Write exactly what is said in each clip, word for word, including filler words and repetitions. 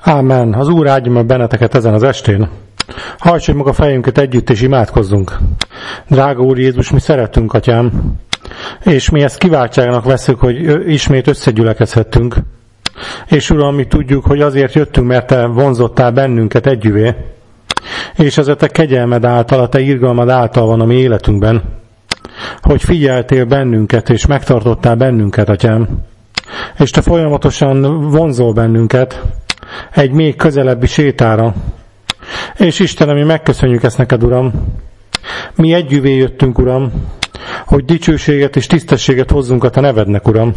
Ámen. Az Úr áldja meg benneteket ezen az estén. Hajtsuk meg a fejünket együtt, és imádkozzunk. Drága Úr Jézus, mi szeretünk, Atyám, és mi ezt kiváltságnak veszük, hogy ismét összegyülekezhettünk. És Uram, mi tudjuk, hogy azért jöttünk, mert Te vonzottál bennünket együvé, és ez a Te kegyelmed által, a Te irgalmad által van a mi életünkben, hogy figyeltél bennünket, és megtartottál bennünket, Atyám, és Te folyamatosan vonzol bennünket egy még közelebbi sétára. És Istenem, mi megköszönjük ezt neked, Uram. Mi együvé jöttünk, Uram, hogy dicsőséget és tisztességet hozzunk a Te nevednek, Uram.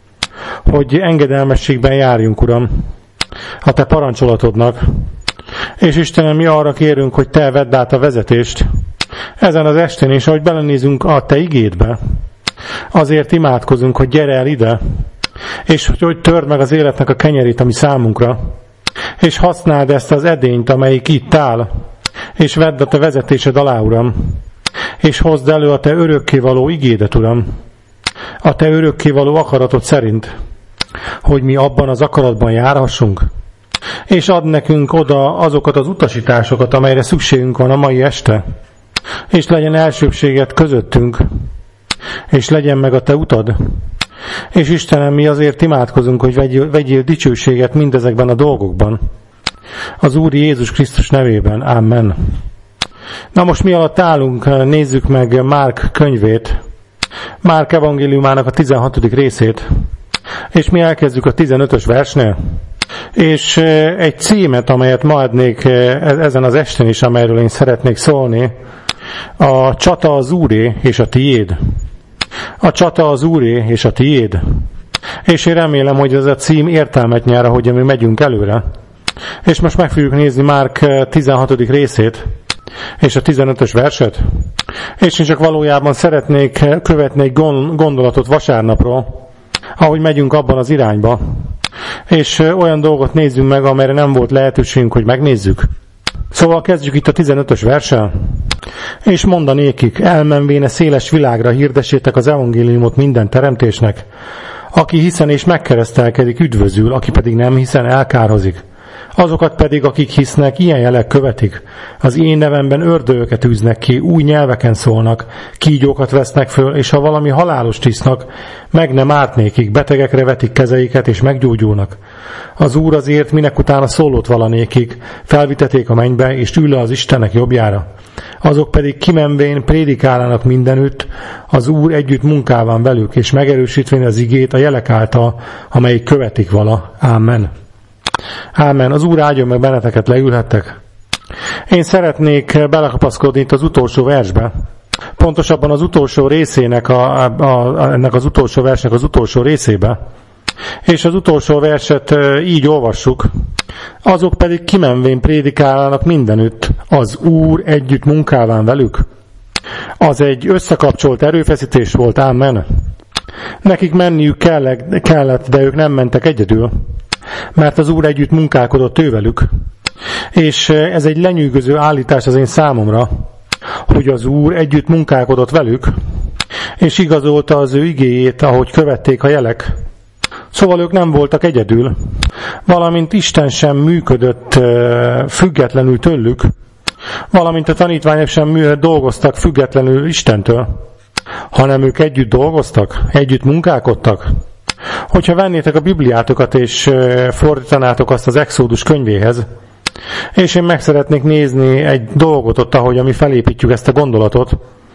Hogy engedelmességben járjunk, Uram, a Te parancsolatodnak. És Istenem, mi arra kérünk, hogy Te vedd át a vezetést ezen az estén, és ahogy belenézünk a Te igédbe, azért imádkozunk, hogy gyere el ide, és hogy törd meg az életnek a kenyerét, ami számunkra, és használd ezt az edényt, amelyik itt áll, és vedd a Te vezetésed alá, Uram, és hozd elő a Te örökkévaló igédet, Uram, a Te örökkévaló akaratod szerint, hogy mi abban az akaratban járhassunk, és add nekünk oda azokat az utasításokat, amelyre szükségünk van a mai este, és legyen elsőbséget közöttünk, és legyen meg a Te utad. És Istenem, mi azért imádkozunk, hogy vegyél, vegyél dicsőséget mindezekben a dolgokban. Az Úr Jézus Krisztus nevében. Amen. Na most mi alatt állunk, nézzük meg Márk könyvét, Márk evangéliumának a tizenhatodik részét, és mi elkezdjük a tizenötös versnél, és egy címet, amelyet ma adnék ezen az estén is, amelyről én szeretnék szólni, a csata az Úré és a tiéd. A csata az Úré és a tiéd. És én remélem, hogy ez a cím értelmet nyer, ahogy mi megyünk előre. És most meg fogjuk nézni Márk tizenhatodik részét, és a tizenötös verset. És én csak valójában szeretnék követni egy gondolatot vasárnapról, ahogy megyünk abban az irányba. És olyan dolgot nézzünk meg, amelyre nem volt lehetőségünk, hogy megnézzük. Szóval kezdjük itt a tizenötös verssel. És mondanékik, elmenvén a széles világra hirdessétek az evangéliumot minden teremtésnek. Aki hiszen és megkeresztelkedik, üdvözül, aki pedig nem hiszen, elkározik. Azokat pedig, akik hisznek, ilyen jelek követik. Az én nevemben ördögöket űznek ki, új nyelveken szólnak, kígyókat vesznek föl, és ha valami halálost isznak, meg nem árt nékik, betegekre vetik kezeiket, és meggyógyulnak. Az Úr azért minek utána szólott valanékig, felviteték a mennybe, és ül le az Istennek jobbjára. Azok pedig kimenvén prédikálnának mindenütt, az Úr együtt munkálván velük, és megerősítvén az igét a jelek által, amelyik követik vala. Amen. Ámen. Az Úr áldjon meg benneteket, leülhettek. Én szeretnék belekapaszkodni itt az utolsó versbe. Pontosabban az utolsó részének, a, a, a, ennek az utolsó versnek az utolsó részébe. És az utolsó verset így olvassuk. Azok pedig kimenvén prédikálnának mindenütt, az Úr együtt munkálván velük. Az egy összekapcsolt erőfeszítés volt, ámen. Nekik menniük kellett, de ők nem mentek egyedül, mert az Úr együtt munkálkodott ővelük. És ez egy lenyűgöző állítás az én számomra, hogy az Úr együtt munkálkodott velük, és igazolta az ő igéjét, ahogy követték a jelek. Szóval ők nem voltak egyedül, valamint Isten sem működött függetlenül tőlük, valamint a tanítványok sem dolgoztak függetlenül Istentől, hanem ők együtt dolgoztak, együtt munkálkodtak. Hogyha vennétek a Bibliátokat és fordítanátok azt az Exodus könyvéhez, és én meg szeretnék nézni egy dolgot ott, ahogy mi felépítjük ezt a gondolatot,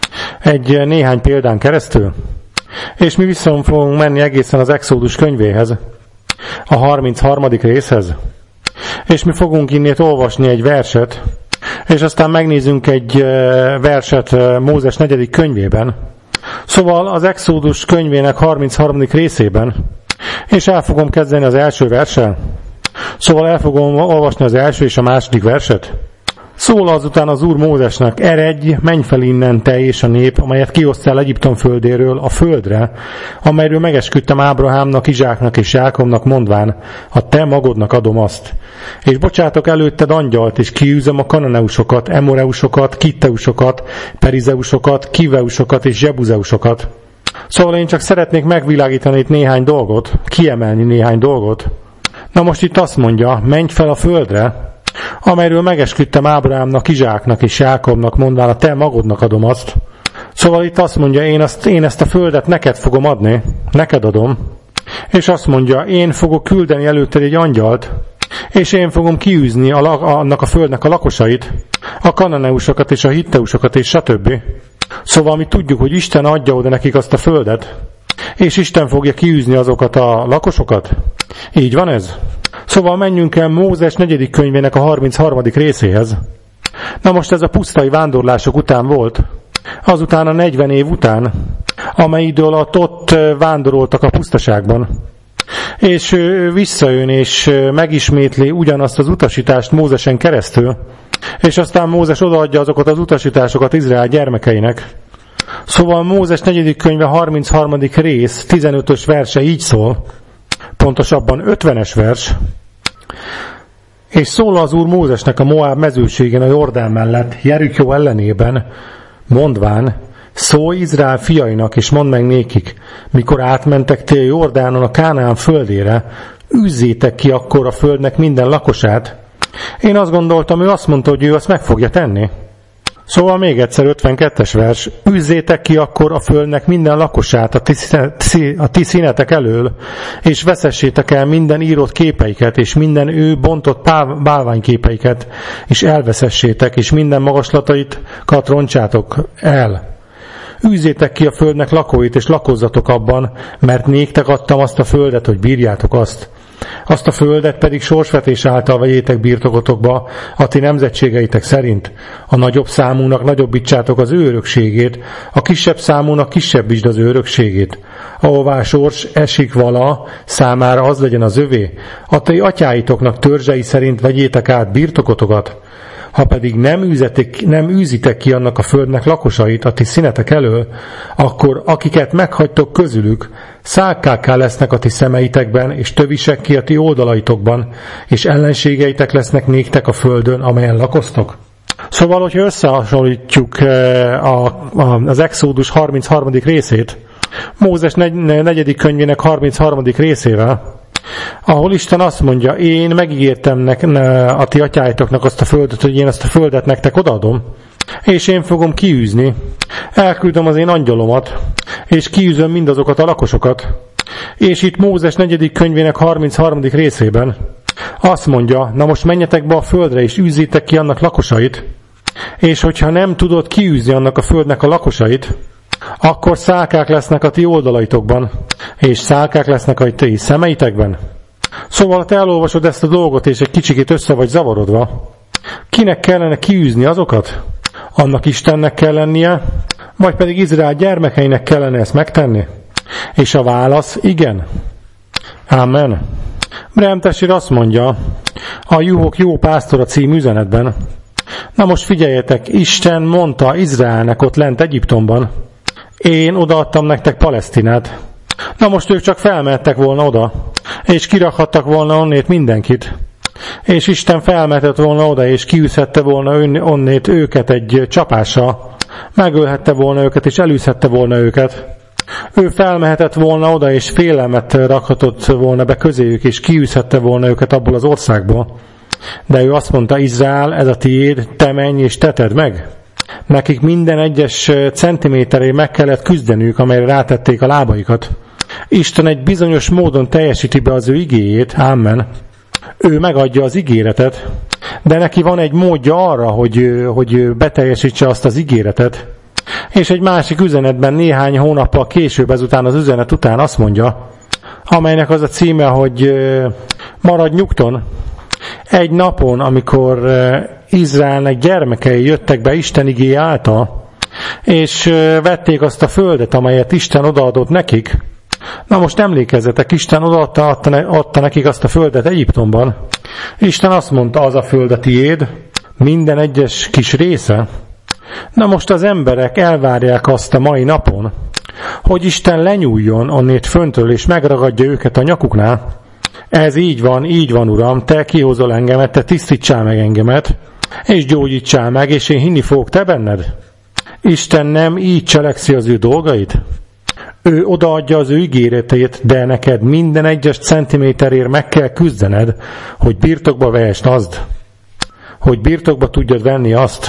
egy néhány példán keresztül, és mi vissza fogunk menni egészen az Exodus könyvéhez, a harmincharmadik részhez, és mi fogunk innét olvasni egy verset, és aztán megnézzünk egy verset Mózes negyedik könyvében, szóval az Exodus könyvének harmincharmadik részében, és el fogom kezdeni az első verssel. Szóval el fogom olvasni az első és a második verset. Szól azután az Úr Mózesnek, eredj, menj fel innen te és a nép, amelyet kiosztál Egyiptom földéről a földre, amelyről megesküdtem Ábrahámnak, Izsáknak és Jákobnak mondván, a te magodnak adom azt. És bocsátok előtted angyalt, és kiűzöm a kananeusokat, emoreusokat, kitteusokat, perizeusokat, kiveusokat és zsebuzeusokat. Szóval én csak szeretnék megvilágítani itt néhány dolgot, kiemelni néhány dolgot. Na most itt azt mondja, menj fel a földre, amelyről megesküdtem Ábrahámnak, Izsáknak és Jákobnak, mondván a te magodnak adom azt. Szóval itt azt mondja, én, azt, én ezt a földet neked fogom adni, neked adom, és azt mondja, én fogok küldeni előtted egy angyalt, és én fogom kiűzni a, annak a földnek a lakosait, a kananeusokat és a hitteusokat és stb. Szóval mi tudjuk, hogy Isten adja oda nekik azt a földet, és Isten fogja kiűzni azokat a lakosokat. Így van ez? Szóval menjünk el Mózes negyedik könyvének a harmincharmadik részéhez. Na most ez a pusztai vándorlások után volt, azután a negyven év után, amely idő alatt ott vándoroltak a pusztaságban. És visszajön és megismétli ugyanazt az utasítást Mózesen keresztül, és aztán Mózes odaadja azokat az utasításokat Izrael gyermekeinek. Szóval Mózes negyedik könyve harmincharmadik rész, tizenötös verse így szól, pontosabban ötvenes vers, és szól az Úr Mózesnek a Moáb mezőségen a Jordán mellett, Jerikó ellenében, mondván, szólj Izrael fiainak, és mondd meg nékik, mikor átmentek ti a Jordánon a Kánaán földére, üzzétek ki akkor a földnek minden lakosát. Én azt gondoltam, ő azt mondta, hogy ő azt meg fogja tenni. Szóval még egyszer ötvenkettes vers, üzzétek ki akkor a földnek minden lakosát a ti, a ti színetek elől, és veszessétek el minden írott képeiket, és minden ő bontott bálványképeiket, és elveszessétek, és minden magaslatait roncsátok el. Üzzétek ki a földnek lakóit, és lakozzatok abban, mert néktek adtam azt a földet, hogy bírjátok azt. Azt a földet pedig sorsvetés által vegyétek birtokotokba a ti nemzetségeitek szerint. A nagyobb számúnak nagyobbítsátok az ő örökségét, a kisebb számúnak kisebbítsd az ő örökségét. Ahová sors esik vala, számára az legyen az övé. A ti atyáitoknak törzsei szerint vegyétek át birtokotokat. Ha pedig nem, űzetek, nem űzitek ki annak a földnek lakosait a ti színetek elől, akkor akiket meghagytok közülük, szálkálká lesznek a ti szemeitekben, és tövisek ki a ti oldalaitokban, és ellenségeitek lesznek néktek a földön, amelyen lakoztok. Szóval, hogyha összehasonlítjuk a, a, az Exódus harmincharmadik részét, Mózes negyedik könyvének harmincharmadik részével, ahol Isten azt mondja, én megígértem nek, a ti atyáitoknak azt a földet, hogy én azt a földet nektek odaadom, és én fogom kiűzni, elküldöm az én angyalomat, és kiűzöm mindazokat a lakosokat. És itt Mózes negyedik könyvének harmincharmadik részében azt mondja, na most menjetek be a földre, és űzzétek ki annak lakosait, és hogyha nem tudod kiűzni annak a földnek a lakosait, akkor szálkák lesznek a ti oldalaitokban, és szálkák lesznek a ti szemeitekben. Szóval te elolvasod ezt a dolgot, és egy kicsikét össze vagy zavarodva. Kinek kellene kiűzni azokat? Annak Istennek kell lennie, vagy pedig Izrael gyermekeinek kellene ezt megtenni? És a válasz igen. Amen. Breham testvér azt mondja, a Juhok jó pásztora című üzenetben, na most figyeljetek, Isten mondta Izraelnek ott lent Egyiptomban, én odaadtam nektek Palesztinát. Na most ők csak felmehettek volna oda, és kirakhattak volna onnét mindenkit. És Isten felmehetett volna oda, és kiűzhette volna onnét őket egy csapással. Megölhette volna őket, és elűzhette volna őket. Ő felmehetett volna oda, és félelmet rakhatott volna be közéjük, és kiűzhette volna őket abból az országból. De ő azt mondta, Izrael, ez a tiéd, te menj és teted meg. Nekik minden egyes centiméteré meg kellett küzdeniük, amelyre rátették a lábaikat. Isten egy bizonyos módon teljesíti be az ő igéjét, amen. Ő megadja az ígéretet, de neki van egy módja arra, hogy, hogy beteljesítse azt az ígéretet. És egy másik üzenetben néhány hónappal később, ezután az üzenet után azt mondja, amelynek az a címe, hogy maradj nyugton. Egy napon, amikor Izraelnek gyermekei jöttek be Isten igéje által, és vették azt a földet, amelyet Isten odaadott nekik. Na most emlékezzetek, Isten odaadta adta, adta nekik azt a földet Egyiptomban. Isten azt mondta, az a föld a tiéd, minden egyes kis része. Na most az emberek elvárják azt a mai napon, hogy Isten lenyúljon onnét föntről, és megragadja őket a nyakuknál. Ez így van, így van, Uram, te kihozol engemet, te tisztítsál meg engemet, és gyógyítsál meg, és én hinni fogok te benned. Isten nem így cselekszi az ő dolgait? Ő odaadja az ő ígéretét, de neked minden egyes centiméterért meg kell küzdened, hogy birtokba vehesd azt, hogy birtokba tudjad venni azt.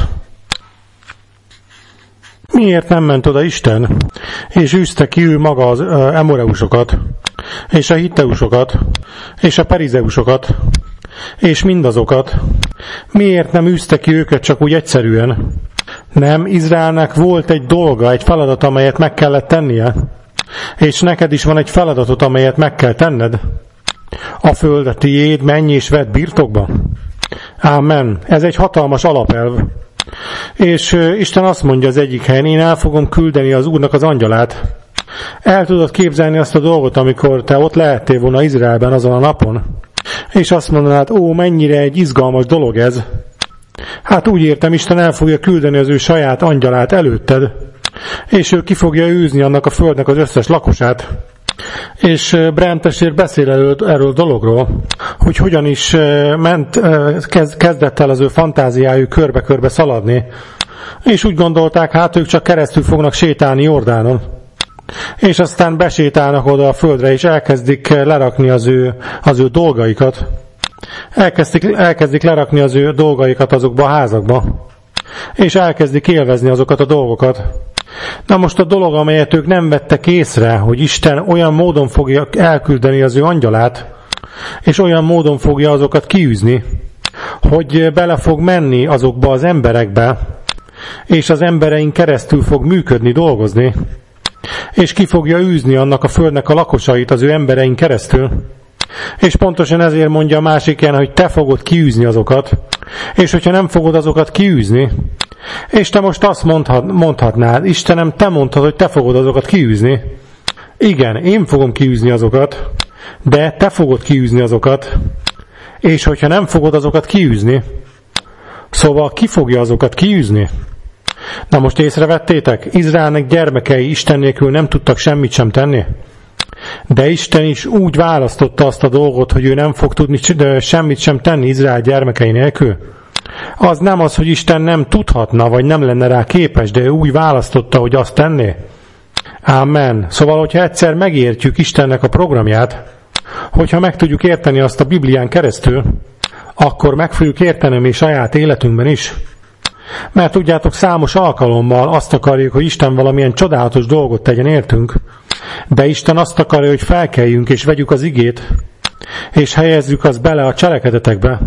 Miért nem ment oda Isten, és űzte ki ő maga az emoreusokat, és a hitteusokat, és a perizeusokat, és mindazokat? Miért nem űzte ki őket csak úgy egyszerűen? Nem, Izraelnek volt egy dolga, egy feladat, amelyet meg kellett tennie, és neked is van egy feladatot, amelyet meg kell tenned. A föld a tiéd, menj és vedd birtokba. Ámen. Ez egy hatalmas alapelv. És Isten azt mondja az egyik helyen, én el fogom küldeni az Úrnak az angyalát. El tudod képzelni azt a dolgot, amikor te ott lehettél volna Izraelben azon a napon, és azt mondanád, ó, mennyire egy izgalmas dolog ez. Hát úgy értem, Isten el fogja küldeni az ő saját angyalát előtted, és ő ki fogja űzni annak a földnek az összes lakosát. És Brent testvér beszél erről, erről a dologról, hogy hogyan is ment, kezdett el az ő fantáziájuk körbe-körbe szaladni, és úgy gondolták, hát ők csak keresztül fognak sétálni Jordánon. És aztán besétálnak oda a földre, és elkezdik lerakni az ő, az ő dolgaikat. Elkezdik, elkezdik lerakni az ő dolgaikat azokba a házakba. És elkezdik élvezni azokat a dolgokat. Na most a dolog, amelyet ők nem vettek észre, hogy Isten olyan módon fogja elküldeni az ő angyalát, és olyan módon fogja azokat kiűzni, hogy bele fog menni azokba az emberekbe, és az emberein keresztül fog működni, dolgozni, és ki fogja űzni annak a földnek a lakosait az ő emberein keresztül. És pontosan ezért mondja a másik ilyen, hogy te fogod kiűzni azokat, és hogyha nem fogod azokat kiűzni, és te most azt mondhat, mondhatnád, Istenem, te mondtad, hogy te fogod azokat kiűzni. Igen, én fogom kiűzni azokat, de te fogod kiűzni azokat, és hogyha nem fogod azokat kiűzni, szóval ki fogja azokat kiűzni? Na most észrevettétek, Izraelnek gyermekei Isten nélkül nem tudtak semmit sem tenni. De Isten is úgy választotta azt a dolgot, hogy ő nem fog tudni semmit sem tenni Izrael gyermekei nélkül. Az nem az, hogy Isten nem tudhatna, vagy nem lenne rá képes, de ő úgy választotta, hogy azt tenné. Ámen. Szóval, hogyha egyszer megértjük Istennek a programját, hogyha meg tudjuk érteni azt a Biblián keresztül, akkor meg fogjuk érteni mi saját életünkben is. Mert tudjátok, számos alkalommal azt akarjuk, hogy Isten valamilyen csodálatos dolgot tegyen értünk, de Isten azt akarja, hogy felkeljünk és vegyük az igét, és helyezzük azt bele a cselekedetekbe,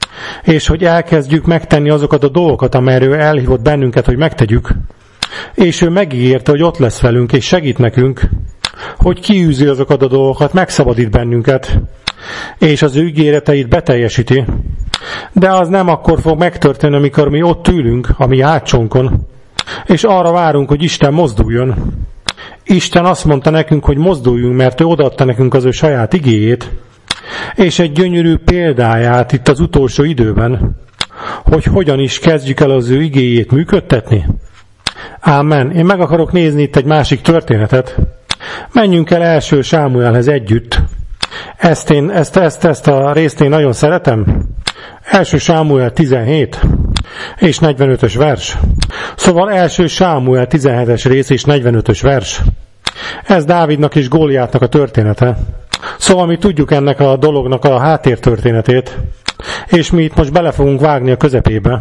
és hogy elkezdjük megtenni azokat a dolgokat, amelyről elhívott bennünket, hogy megtegyük, és ő megígérte, hogy ott lesz velünk, és segít nekünk, hogy kiűzi azokat a dolgokat, megszabadít bennünket, és az ő ígéreteit beteljesíti. De az nem akkor fog megtörténni, amikor mi ott ülünk, a mi átsónkon, és arra várunk, hogy Isten mozduljon. Isten azt mondta nekünk, hogy mozduljunk, mert ő odaadta nekünk az ő saját igéjét, és egy gyönyörű példáját itt az utolsó időben, hogy hogyan is kezdjük el az ő igéjét működtetni. Ámen. Én meg akarok nézni itt egy másik történetet. Menjünk el első Sámuelhez együtt. Ezt, én, ezt, ezt, ezt a részt én nagyon szeretem. első Sámuel tizenhét és negyvenötös vers. Szóval első Sámuel tizenhetes rész és negyvenötös vers. Ez Dávidnak és Góliátnak a története. Szóval mi tudjuk ennek a dolognak a háttértörténetét, és mi itt most bele fogunk vágni a közepébe.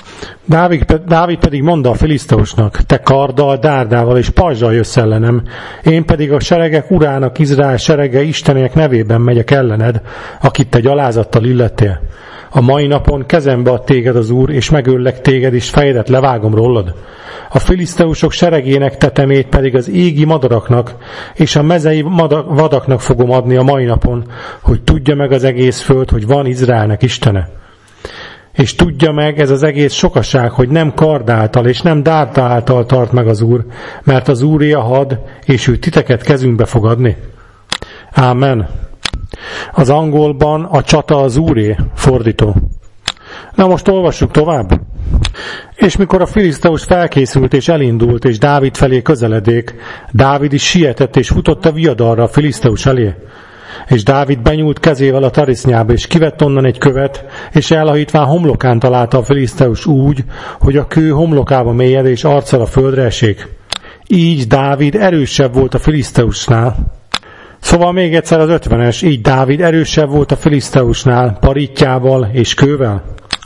Dávid, Dávid pedig mondta a filiszteusnak, te karddal, dárdával és pajzsal jössz ellenem, én pedig a seregek urának, Izrael serege Istenének nevében megyek ellened, akit te gyalázattal illettél. A mai napon kezembe ad téged az Úr, és megöllek téged, és fejedet levágom rólad. A filiszteusok seregének tetemét pedig az égi madaraknak, és a mezei vadaknak fogom adni a mai napon, hogy tudja meg az egész föld, hogy van Izraelnek Istene. És tudja meg ez az egész sokaság, hogy nem kard által és nem dárd által tart meg az Úr, mert az Úré a had, és ő titeket kezünkbe fog adni. Ámen. Az angolban a csata az Úré, fordító. Na most olvassuk tovább. És mikor a filiszteus felkészült és elindult, és Dávid felé közeledék, Dávid is sietett és futott a viadalra a filiszteus elé. És Dávid benyúlt kezével a tarisznyába, és kivett onnan egy követ, és elhajítván homlokán találta a filiszteus úgy, hogy a kő homlokába mélyed, és arccal a földre esik. így Dávid erősebb volt a Filiszteusnál. Szóval még egyszer az ötvenes, így Dávid erősebb volt a Filiszteusnál, paritjával és kővel.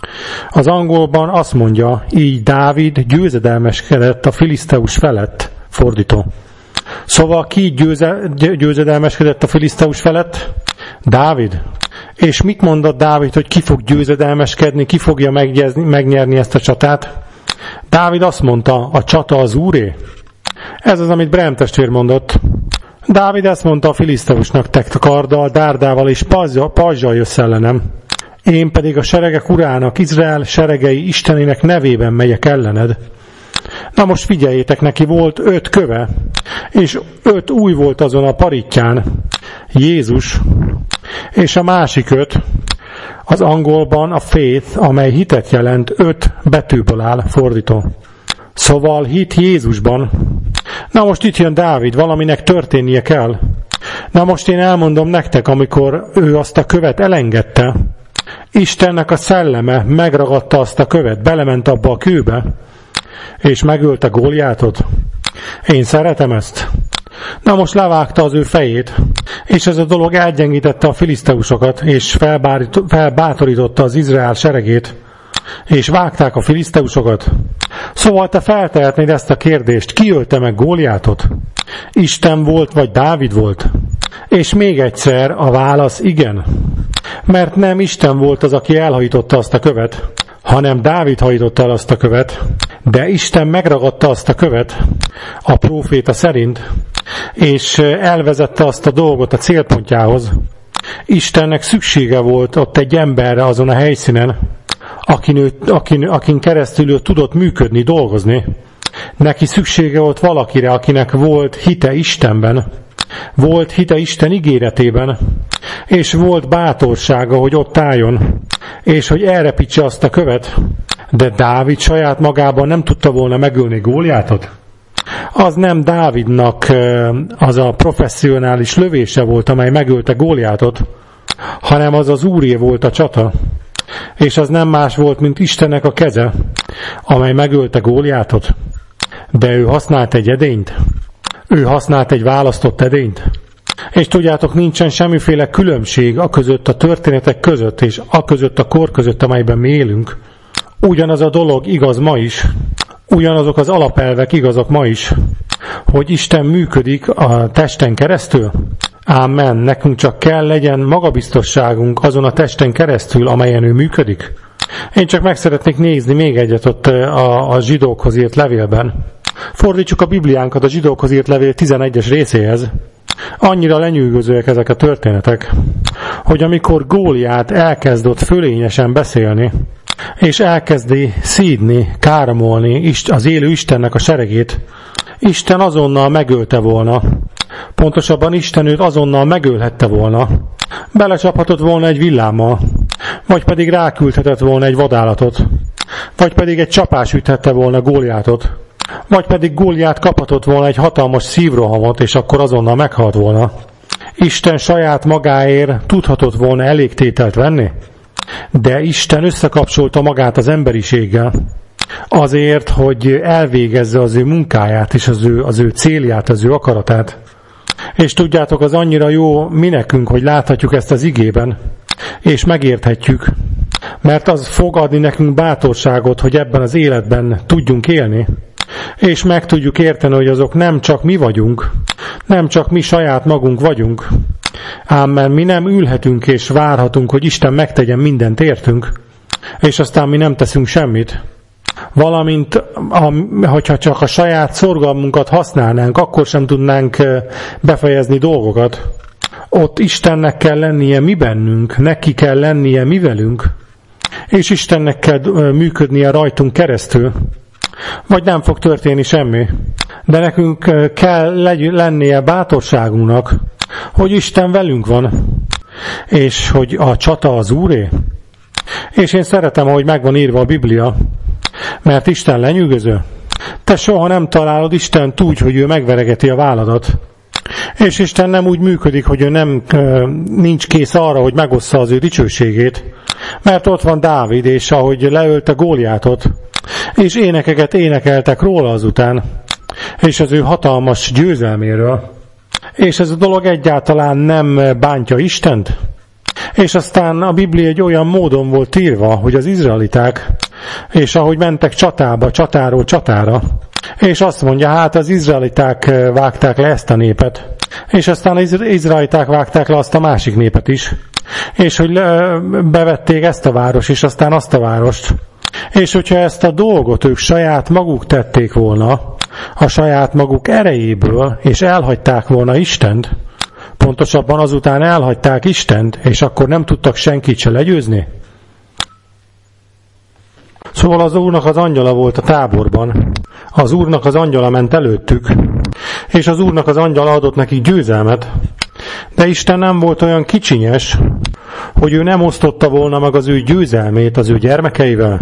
Az angolban azt mondja, így Dávid győzedelmeskedett a Filiszteus felett, fordító. Szóval ki győze, győzedelmeskedett a Filiszteus felett? Dávid. És mit mondott Dávid, hogy ki fog győzedelmeskedni, ki fogja megnyerni ezt a csatát? Dávid azt mondta, a csata az Úré. Ez az, amit Brem testvér mondott. Dávid ezt mondta a Filiszteusnak, te karddal, dárdával és pajzsal jössz ellenem. Én pedig a seregek urának, Izrael seregei Istenének nevében megyek ellened. Na most figyeljétek, neki volt öt köve, és öt új volt azon a paritján, Jézus, és a másik öt, az angolban a faith, amely hitet jelent, öt betűből áll, fordító. Szóval hit Jézusban. Na most itt jön Dávid, valaminek történnie kell. Na most én elmondom nektek, amikor ő azt a követ elengedte, Istennek a szelleme megragadta azt a követ, belement abba a kőbe, és megölte Góliátot. Én szeretem ezt. Na most levágta az ő fejét, és ez a dolog elgyengítette a filiszteusokat, és felbátorította az Izrael seregét, és vágták a filiszteusokat. Szóval te feltehetnéd ezt a kérdést, ki ölte meg Góliátot? Isten volt, vagy Dávid volt? És még egyszer a válasz igen. Mert nem Isten volt az, aki elhajította azt a követ, hanem Dávid hajította el azt a követ, de Isten megragadta azt a követ a próféta szerint, és elvezette azt a dolgot a célpontjához. Istennek szüksége volt ott egy emberre azon a helyszínen, akin, ő, akin, akin keresztül ő tudott működni, dolgozni. Neki szüksége volt valakire, akinek volt hite Istenben, volt hite Isten ígéretében, és volt bátorsága, hogy ott álljon, és hogy elrepítse azt a követ. De Dávid saját magában nem tudta volna megölni Góliátot. Az nem Dávidnak az a professzionális lövése volt, amely megölte Góliátot, hanem az az Úré volt a csata. És az nem más volt, mint Istennek a keze, amely megölte Góliátot. De ő használt egy edényt. Ő használt egy választott edényt. És tudjátok, nincsen semmiféle különbség a között, a történetek között, és a között, a kor között, amelyben mi élünk. Ugyanaz a dolog igaz ma is. Ugyanazok az alapelvek igazak ma is, hogy Isten működik a testen keresztül. Ámen. Nekünk csak kell legyen magabiztosságunk azon a testen keresztül, amelyen ő működik. Én csak meg szeretnék nézni még egyet ott a, a zsidókhoz írt levélben. Fordítsuk a Bibliánkat a zsidókhoz írt levél tizenegyes részéhez. Annyira lenyűgözőek ezek a történetek, hogy amikor Góliát elkezd ott fölényesen beszélni, és elkezdi szídni, káromolni az élő Istennek a seregét, Isten azonnal megölte volna. Pontosabban Isten őt azonnal megölhette volna. Belecsaphatott volna egy villámmal, vagy pedig ráküldhetett volna egy vadállatot, vagy pedig egy csapás üthette volna Góliátot, vagy pedig Góliát kaphatott volna egy hatalmas szívrohamot, és akkor azonnal meghalt volna. Isten saját magáért tudhatott volna elégtételt venni, de Isten összekapcsolta magát az emberiséggel, azért, hogy elvégezze az ő munkáját, és az ő, az ő célját, az ő akaratát. És tudjátok, az annyira jó mi nekünk, hogy láthatjuk ezt az igében, és megérthetjük, mert az fog adni nekünk bátorságot, hogy ebben az életben tudjunk élni, és meg tudjuk érteni, hogy azok nem csak mi vagyunk, nem csak mi saját magunk vagyunk, ám mert mi nem ülhetünk és várhatunk, hogy Isten megtegyen mindent értünk, és aztán mi nem teszünk semmit. Valamint, hogyha csak a saját szorgalmunkat használnánk, akkor sem tudnánk befejezni dolgokat. Ott Istennek kell lennie mi bennünk, neki kell lennie mi velünk, és Istennek kell működnie rajtunk keresztül. Vagy nem fog történni semmi. De nekünk kell lennie bátorságunknak, hogy Isten velünk van, és hogy a csata az Úré. És én szeretem, ahogy megvan írva a Biblia, mert Isten lenyűgöző. Te soha nem találod Istent úgy, hogy ő megveregeti a válladat. És Isten nem úgy működik, hogy ő nem, nincs kész arra, hogy megossza az ő dicsőségét. Mert ott van Dávid, és ahogy leölte Góliátot, és énekeket énekeltek róla azután, és az ő hatalmas győzelméről, és ez a dolog egyáltalán nem bántja Istent. És aztán a Biblia egy olyan módon volt írva, hogy az izraeliták, és ahogy mentek csatába, csatáról csatára, és azt mondja, hát az izraeliták vágták le ezt a népet, és aztán az izraeliták vágták le azt a másik népet is, és hogy bevették ezt a város, és aztán azt a várost. És hogyha ezt a dolgot ők saját maguk tették volna, a saját maguk erejéből, és elhagyták volna Istent, pontosabban azután elhagyták Istent, és akkor nem tudtak senkit se legyőzni. Szóval az Úrnak az angyala volt a táborban, az Úrnak az angyala ment előttük, és az Úrnak az angyala adott nekik győzelmet, de Isten nem volt olyan kicsinyes, hogy ő nem osztotta volna meg az ő győzelmét az ő gyermekeivel.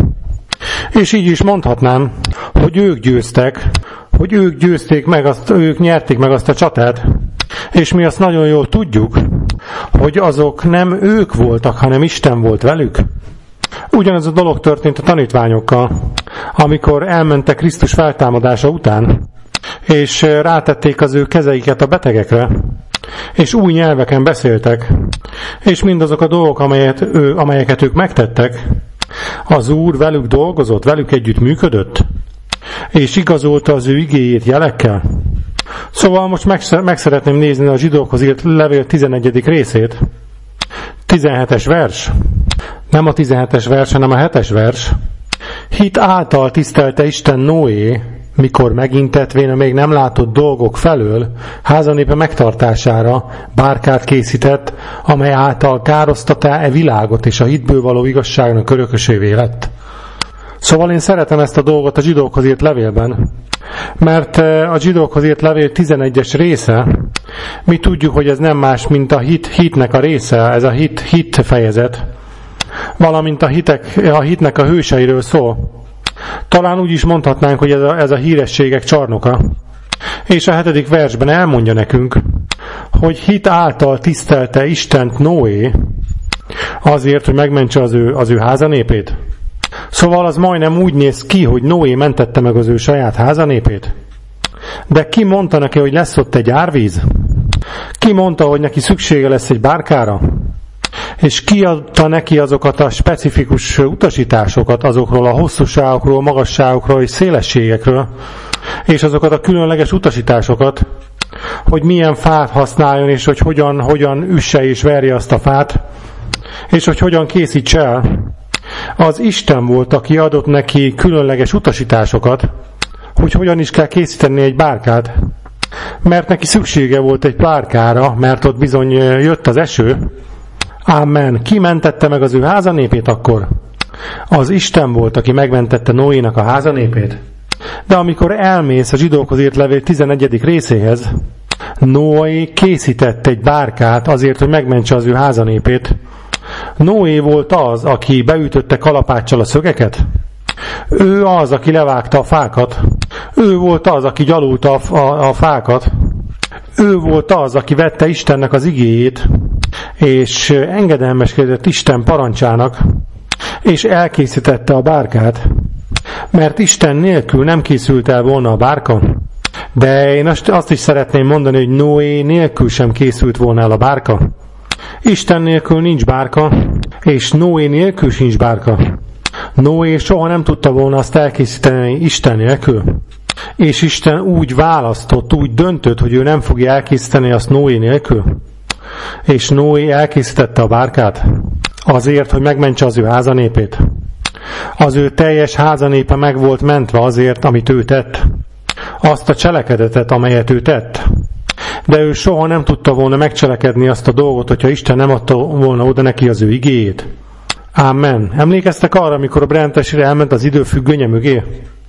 És így is mondhatnám, hogy ők győztek, hogy ők győzték meg, azt, ők nyerték meg azt a csatát, és mi azt nagyon jól tudjuk, hogy azok nem ők voltak, hanem Isten volt velük. Ugyanez a dolog történt a tanítványokkal, amikor elmentek Krisztus feltámadása után, és rátették az ő kezeiket a betegekre, és új nyelveken beszéltek, és mindazok a dolgok, amelyet ő, amelyeket ők megtettek, az Úr velük dolgozott, velük együtt működött, és igazolta az ő igéjét jelekkel. Szóval most meg, meg szeretném nézni a zsidókhoz írt levél tizenegyedik részét. tizenhetes vers. Nem a tizenhetes vers, hanem a hetes vers. Hit által tisztelte Isten Noé, mikor megintetvén a még nem látott dolgok felől házanépe megtartására bárkát készített, amely által károsztatá e világot, és a hitből való igazságnak örökösévé lett. Szóval én szeretem ezt a dolgot a zsidókhoz írt levélben, mert a zsidókhoz írt levél tizenegyes része, mi tudjuk, hogy ez nem más, mint a hit, hitnek a része, ez a hit, hit fejezet, valamint a, hitek, a hitnek a hőseiről szól. Talán úgy is mondhatnánk, hogy ez a, ez a hírességek csarnoka. És a hetedik versben elmondja nekünk, hogy hit által tisztelte Istent Noé azért, hogy megmentse az ő, az ő házanépét. Szóval az majdnem úgy néz ki, hogy Noé mentette meg az ő saját házanépét. De ki mondta neki, hogy lesz ott egy árvíz? Ki mondta, hogy neki szüksége lesz egy bárkára? És ki adta neki azokat a specifikus utasításokat azokról a hosszúságokról, magasságokról és szélességekről, és azokat a különleges utasításokat, hogy milyen fát használjon, és hogy hogyan, hogyan üsse és verje azt a fát, és hogy hogyan készítse el. Az Isten volt, aki adott neki különleges utasításokat, hogy hogyan is kell készíteni egy bárkát, mert neki szüksége volt egy bárkára, mert ott bizony jött az eső. Amen. Ki mentette meg az ő házanépét akkor? Az Isten volt, aki megmentette Noénak a házanépét. De amikor elmész a zsidókhoz írt levél tizenegyedik részéhez, Noé készített egy bárkát azért, hogy megmentse az ő házanépét. Noé volt az, aki beütötte kalapáccsal a szögeket. Ő az, aki levágta a fákat. Ő volt az, aki gyalulta a, a, a fákat. Ő volt az, aki vette Istennek az igéjét, és engedelmeskedett Isten parancsának, és elkészítette a bárkát. Mert Isten nélkül nem készült el volna a bárka. De én azt is szeretném mondani, hogy Noé nélkül sem készült volna el a bárka. Isten nélkül nincs bárka, és Noé nélkül sincs bárka. Noé soha nem tudta volna azt elkészíteni Isten nélkül. És Isten úgy választott, úgy döntött, hogy ő nem fogja elkészíteni azt Noé nélkül. És Noé elkészítette a bárkát azért, hogy megmentse az ő házanépét. Az ő teljes házanépe meg volt mentve azért, amit ő tett. Azt a cselekedetet, amelyet ő tett. De ő soha nem tudta volna megcselekedni azt a dolgot, hogyha Isten nem adta volna oda neki az ő igéjét. Amen. Emlékeztek arra, amikor a Brentesre elment az időfüggönye mögé?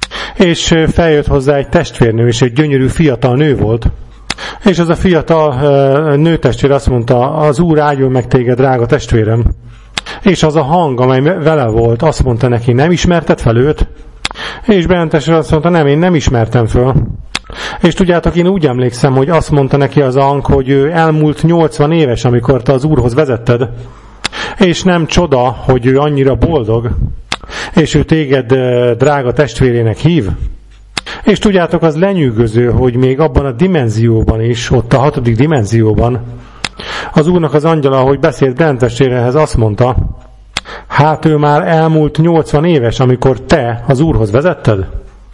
És feljött hozzá egy testvérnő, és egy gyönyörű fiatal nő volt. És az a fiatal nőtestvér azt mondta, az Úr áldjon meg téged, drága testvérem. És az a hang, amely vele volt, azt mondta neki, nem ismerted fel őt? És Brentesre azt mondta, nem, én nem ismertem föl. És tudjátok, én úgy emlékszem, hogy azt mondta neki az a hang, hogy ő elmúlt nyolcvan éves, amikor te az Úrhoz vezetted, és nem csoda, hogy ő annyira boldog, és ő téged drága testvérének hív. És tudjátok, az lenyűgöző, hogy még abban a dimenzióban is, ott a hatodik dimenzióban, az Úrnak az angyala, ahogy beszélt Brennan testvérehez, azt mondta, hát ő már elmúlt nyolcvan éves, amikor te az Úrhoz vezetted.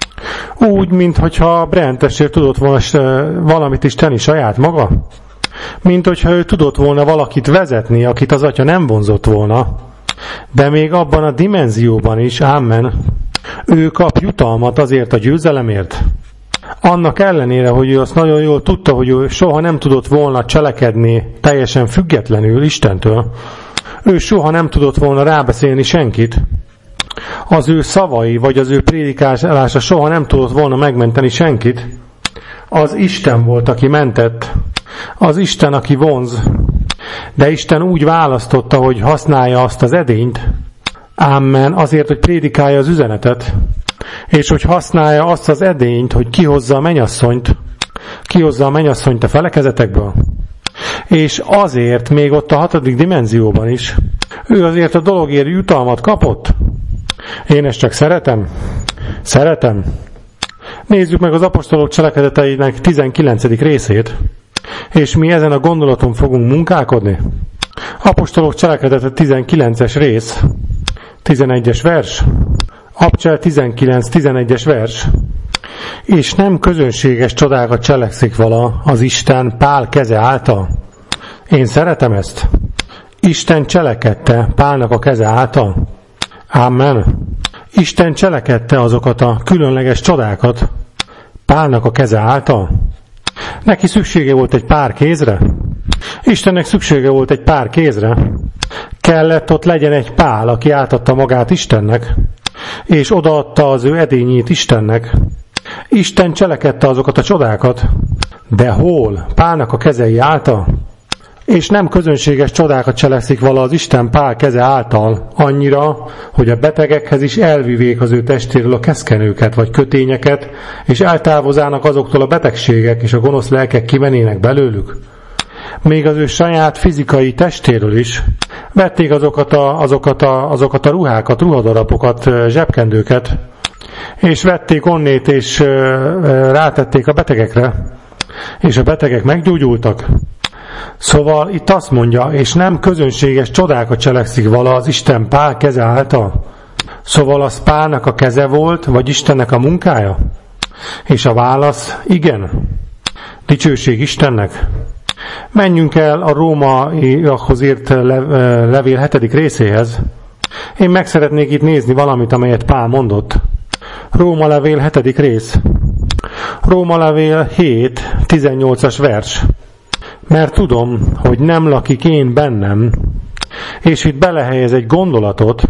Úgy, minthogyha Brennan testvér tudott volna valamit is tenni saját maga. Mint hogyha ő tudott volna valakit vezetni, akit az atya nem vonzott volna. De még abban a dimenzióban is, ámen, ő kap jutalmat azért a győzelemért. Annak ellenére, hogy ő azt nagyon jól tudta, hogy ő soha nem tudott volna cselekedni teljesen függetlenül Istentől. Ő soha nem tudott volna rábeszélni senkit. Az ő szavai, vagy az ő prédikálása soha nem tudott volna megmenteni senkit. Az Isten volt, aki mentett. Az Isten, aki vonz. De Isten úgy választotta, hogy használja azt az edényt, ámen, azért, hogy prédikálja az üzenetet, és hogy használja azt az edényt, hogy kihozza a mennyasszonyt, kihozza a mennyasszonyt a felekezetekből. És azért, még ott a hatodik dimenzióban is, ő azért a dologért jutalmat kapott. Én ezt csak szeretem. Szeretem. Nézzük meg az apostolok cselekedeteinek tizenkilencedik részét, és mi ezen a gondolaton fogunk munkálkodni. Apostolok cselekedete tizenkilences rész, tizenegyes vers. Abcsel tizenkilenc tizenegyes vers. És nem közönséges csodákat cselekszik vala az Isten Pál keze által. Én szeretem ezt. Isten cselekedte Pálnak a keze által. Amen. Isten cselekedte azokat a különleges csodákat Pálnak a keze által. Neki szüksége volt egy pár kézre. Istennek szüksége volt egy pár kézre. Kellett ott legyen egy Pál, aki átadta magát Istennek, és odaadta az ő edényét Istennek. Isten cselekedte azokat a csodákat, de hol? Pálnak a kezei által? És nem közönséges csodákat cselekszik vala az Isten Pál keze által, annyira, hogy a betegekhez is elvivék az ő testéről a keszkenőket vagy kötényeket, és eltávozának azoktól a betegségek, és a gonosz lelkek kimenének belőlük. Még az ő saját fizikai testéről is vették azokat a, azokat a, azokat a ruhákat, ruhadarapokat, zsebkendőket, és vették onnét, és rátették a betegekre, és a betegek meggyógyultak. Szóval itt azt mondja, és nem közönséges csodákat cselekszik vala az Isten Pál keze által. Szóval az Pálnak a keze volt, vagy Istennek a munkája? És a válasz, igen. Dicsőség Istennek. Menjünk el a Rómaiakhoz írt levél hetedik részéhez. Én meg szeretnék itt nézni valamit, amelyet Pál mondott. Róma levél hetedik rész. Róma levél hét tizennyolcas vers. Mert tudom, hogy nem lakik én bennem, és itt belehelyez egy gondolatot,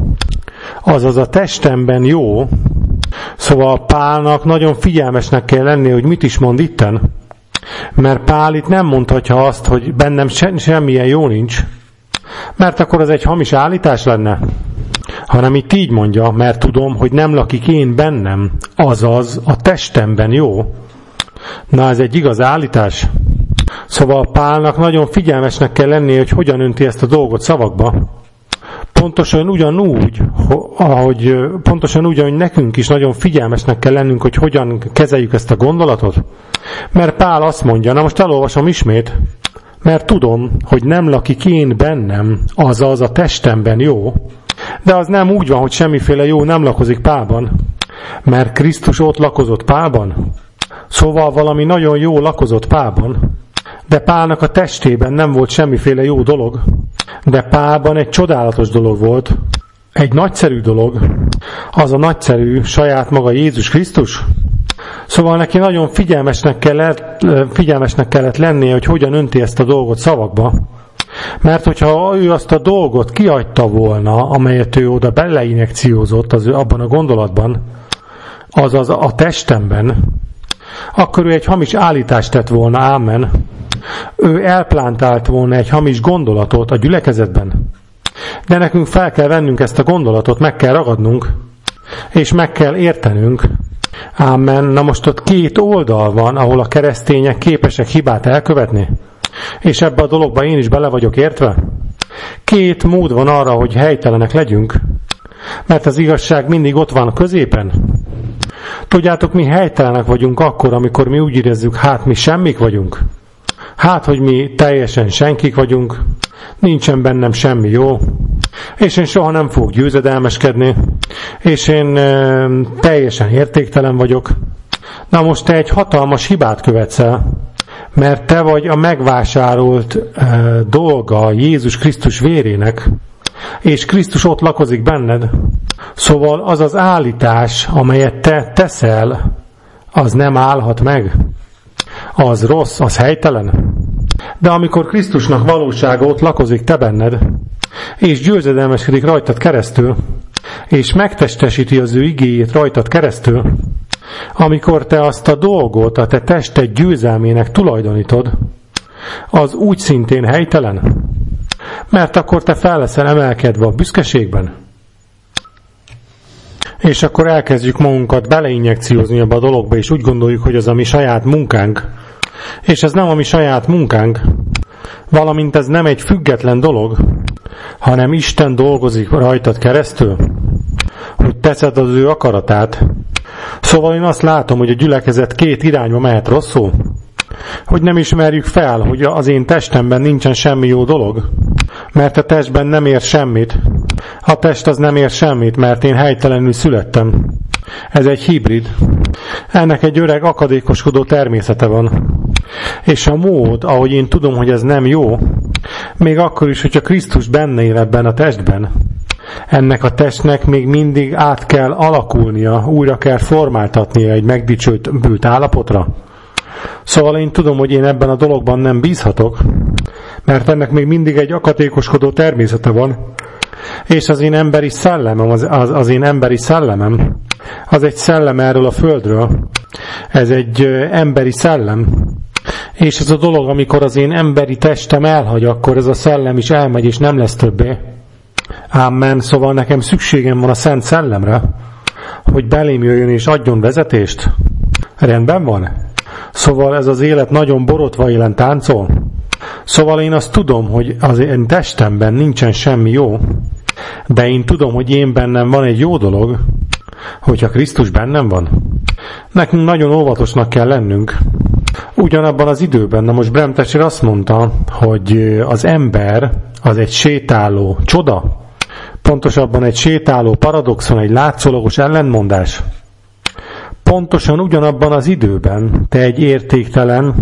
azaz a testemben jó, szóval Pálnak nagyon figyelmesnek kell lenni, hogy mit is mond itten, mert Pál itt nem mondhatja azt, hogy bennem se, semmilyen jó nincs, mert akkor az egy hamis állítás lenne, hanem itt így mondja, mert tudom, hogy nem lakik én bennem, azaz a testemben jó. Na, ez egy igaz állítás. Szóval Pálnak nagyon figyelmesnek kell lennie, hogy hogyan önti ezt a dolgot szavakba. Pontosan ugyanúgy, ahogy, pontosan úgy, ahogy nekünk is nagyon figyelmesnek kell lennünk, hogy hogyan kezeljük ezt a gondolatot. Mert Pál azt mondja, na most elolvasom ismét, mert tudom, hogy nem lakik én bennem, azaz a testemben jó, de az nem úgy van, hogy semmiféle jó nem lakozik Pálban, mert Krisztus ott lakozott Pálban. Szóval valami nagyon jó lakozott Pálban, de Pálnak a testében nem volt semmiféle jó dolog, de Pálban egy csodálatos dolog volt, egy nagyszerű dolog, az a nagyszerű saját maga Jézus Krisztus. Szóval neki nagyon figyelmesnek kellett, figyelmesnek kellett lennie, hogy hogyan önti ezt a dolgot szavakba, mert hogyha ő azt a dolgot kihagyta volna, amelyet ő oda beleinjekciózott az abban a gondolatban, azaz a testemben, akkor ő egy hamis állítást tett volna, ámen. Ő elplántált volna egy hamis gondolatot a gyülekezetben. De nekünk fel kell vennünk ezt a gondolatot, meg kell ragadnunk, és meg kell értenünk. Ámen. Na most ott két oldal van, ahol a keresztények képesek hibát elkövetni. És ebbe a dologba én is bele vagyok értve. Két mód van arra, hogy helytelenek legyünk. Mert az igazság mindig ott van a középen. Tudjátok, mi helytelenek vagyunk akkor, amikor mi úgy érezzük, hát mi semmik vagyunk. Hát, hogy mi teljesen senkik vagyunk, nincsen bennem semmi jó, és én soha nem fogok győzedelmeskedni, és én e, teljesen értéktelen vagyok. Na most te egy hatalmas hibát követsz el, mert te vagy a megvásárolt e, dolga Jézus Krisztus vérének, és Krisztus ott lakozik benned. Szóval az az állítás, amelyet te teszel, az nem állhat meg. Az rossz, az helytelen. De amikor Krisztusnak valósága ott lakozik te benned, és győzedelmeskedik rajtad keresztül, és megtestesíti az ő igéjét rajtad keresztül, amikor te azt a dolgot a te tested győzelmének tulajdonítod, az úgy szintén helytelen. Mert akkor te fel leszel emelkedve a büszkeségben. És akkor elkezdjük magunkat beleinjekciózni abba a dologba, és úgy gondoljuk, hogy az a mi saját munkánk. És ez nem a mi saját munkánk, valamint ez nem egy független dolog, hanem Isten dolgozik rajtad keresztül, hogy teszed az ő akaratát. Szóval én azt látom, hogy a gyülekezet két irányba mehet rosszul, hogy nem ismerjük fel, hogy az én testemben nincsen semmi jó dolog, mert a testben nem ér semmit. A test az nem ér semmit, mert én helytelenül születtem. Ez egy hibrid. Ennek egy öreg akadékoskodó természete van. És a mód, ahogy én tudom, hogy ez nem jó, még akkor is, hogyha Krisztus benne él ebben a testben, ennek a testnek még mindig át kell alakulnia, újra kell formáltatnia egy megdicsőült állapotra. Szóval én tudom, hogy én ebben a dologban nem bízhatok, mert ennek még mindig egy akatékoskodó természete van, és az én emberi szellemem, az, az, az én emberi szellemem, az egy szellem erről a földről, ez egy ö, emberi szellem, és ez a dolog, amikor az én emberi testem elhagy, akkor ez a szellem is elmegy, és nem lesz többé. Amen. Szóval nekem szükségem van a Szent Szellemre, hogy belém jöjjön és adjon vezetést. Rendben van? Szóval ez az élet nagyon borotva élen táncol. Szóval én azt tudom, hogy az én testemben nincsen semmi jó, de én tudom, hogy én bennem van egy jó dolog, hogyha Krisztus bennem van. Nekünk nagyon óvatosnak kell lennünk. Ugyanabban az időben, na most Brem testvér azt mondta, hogy az ember az egy sétáló csoda, pontosabban egy sétáló paradoxon, egy látszólagos ellentmondás. Pontosan ugyanabban az időben te egy értéktelen,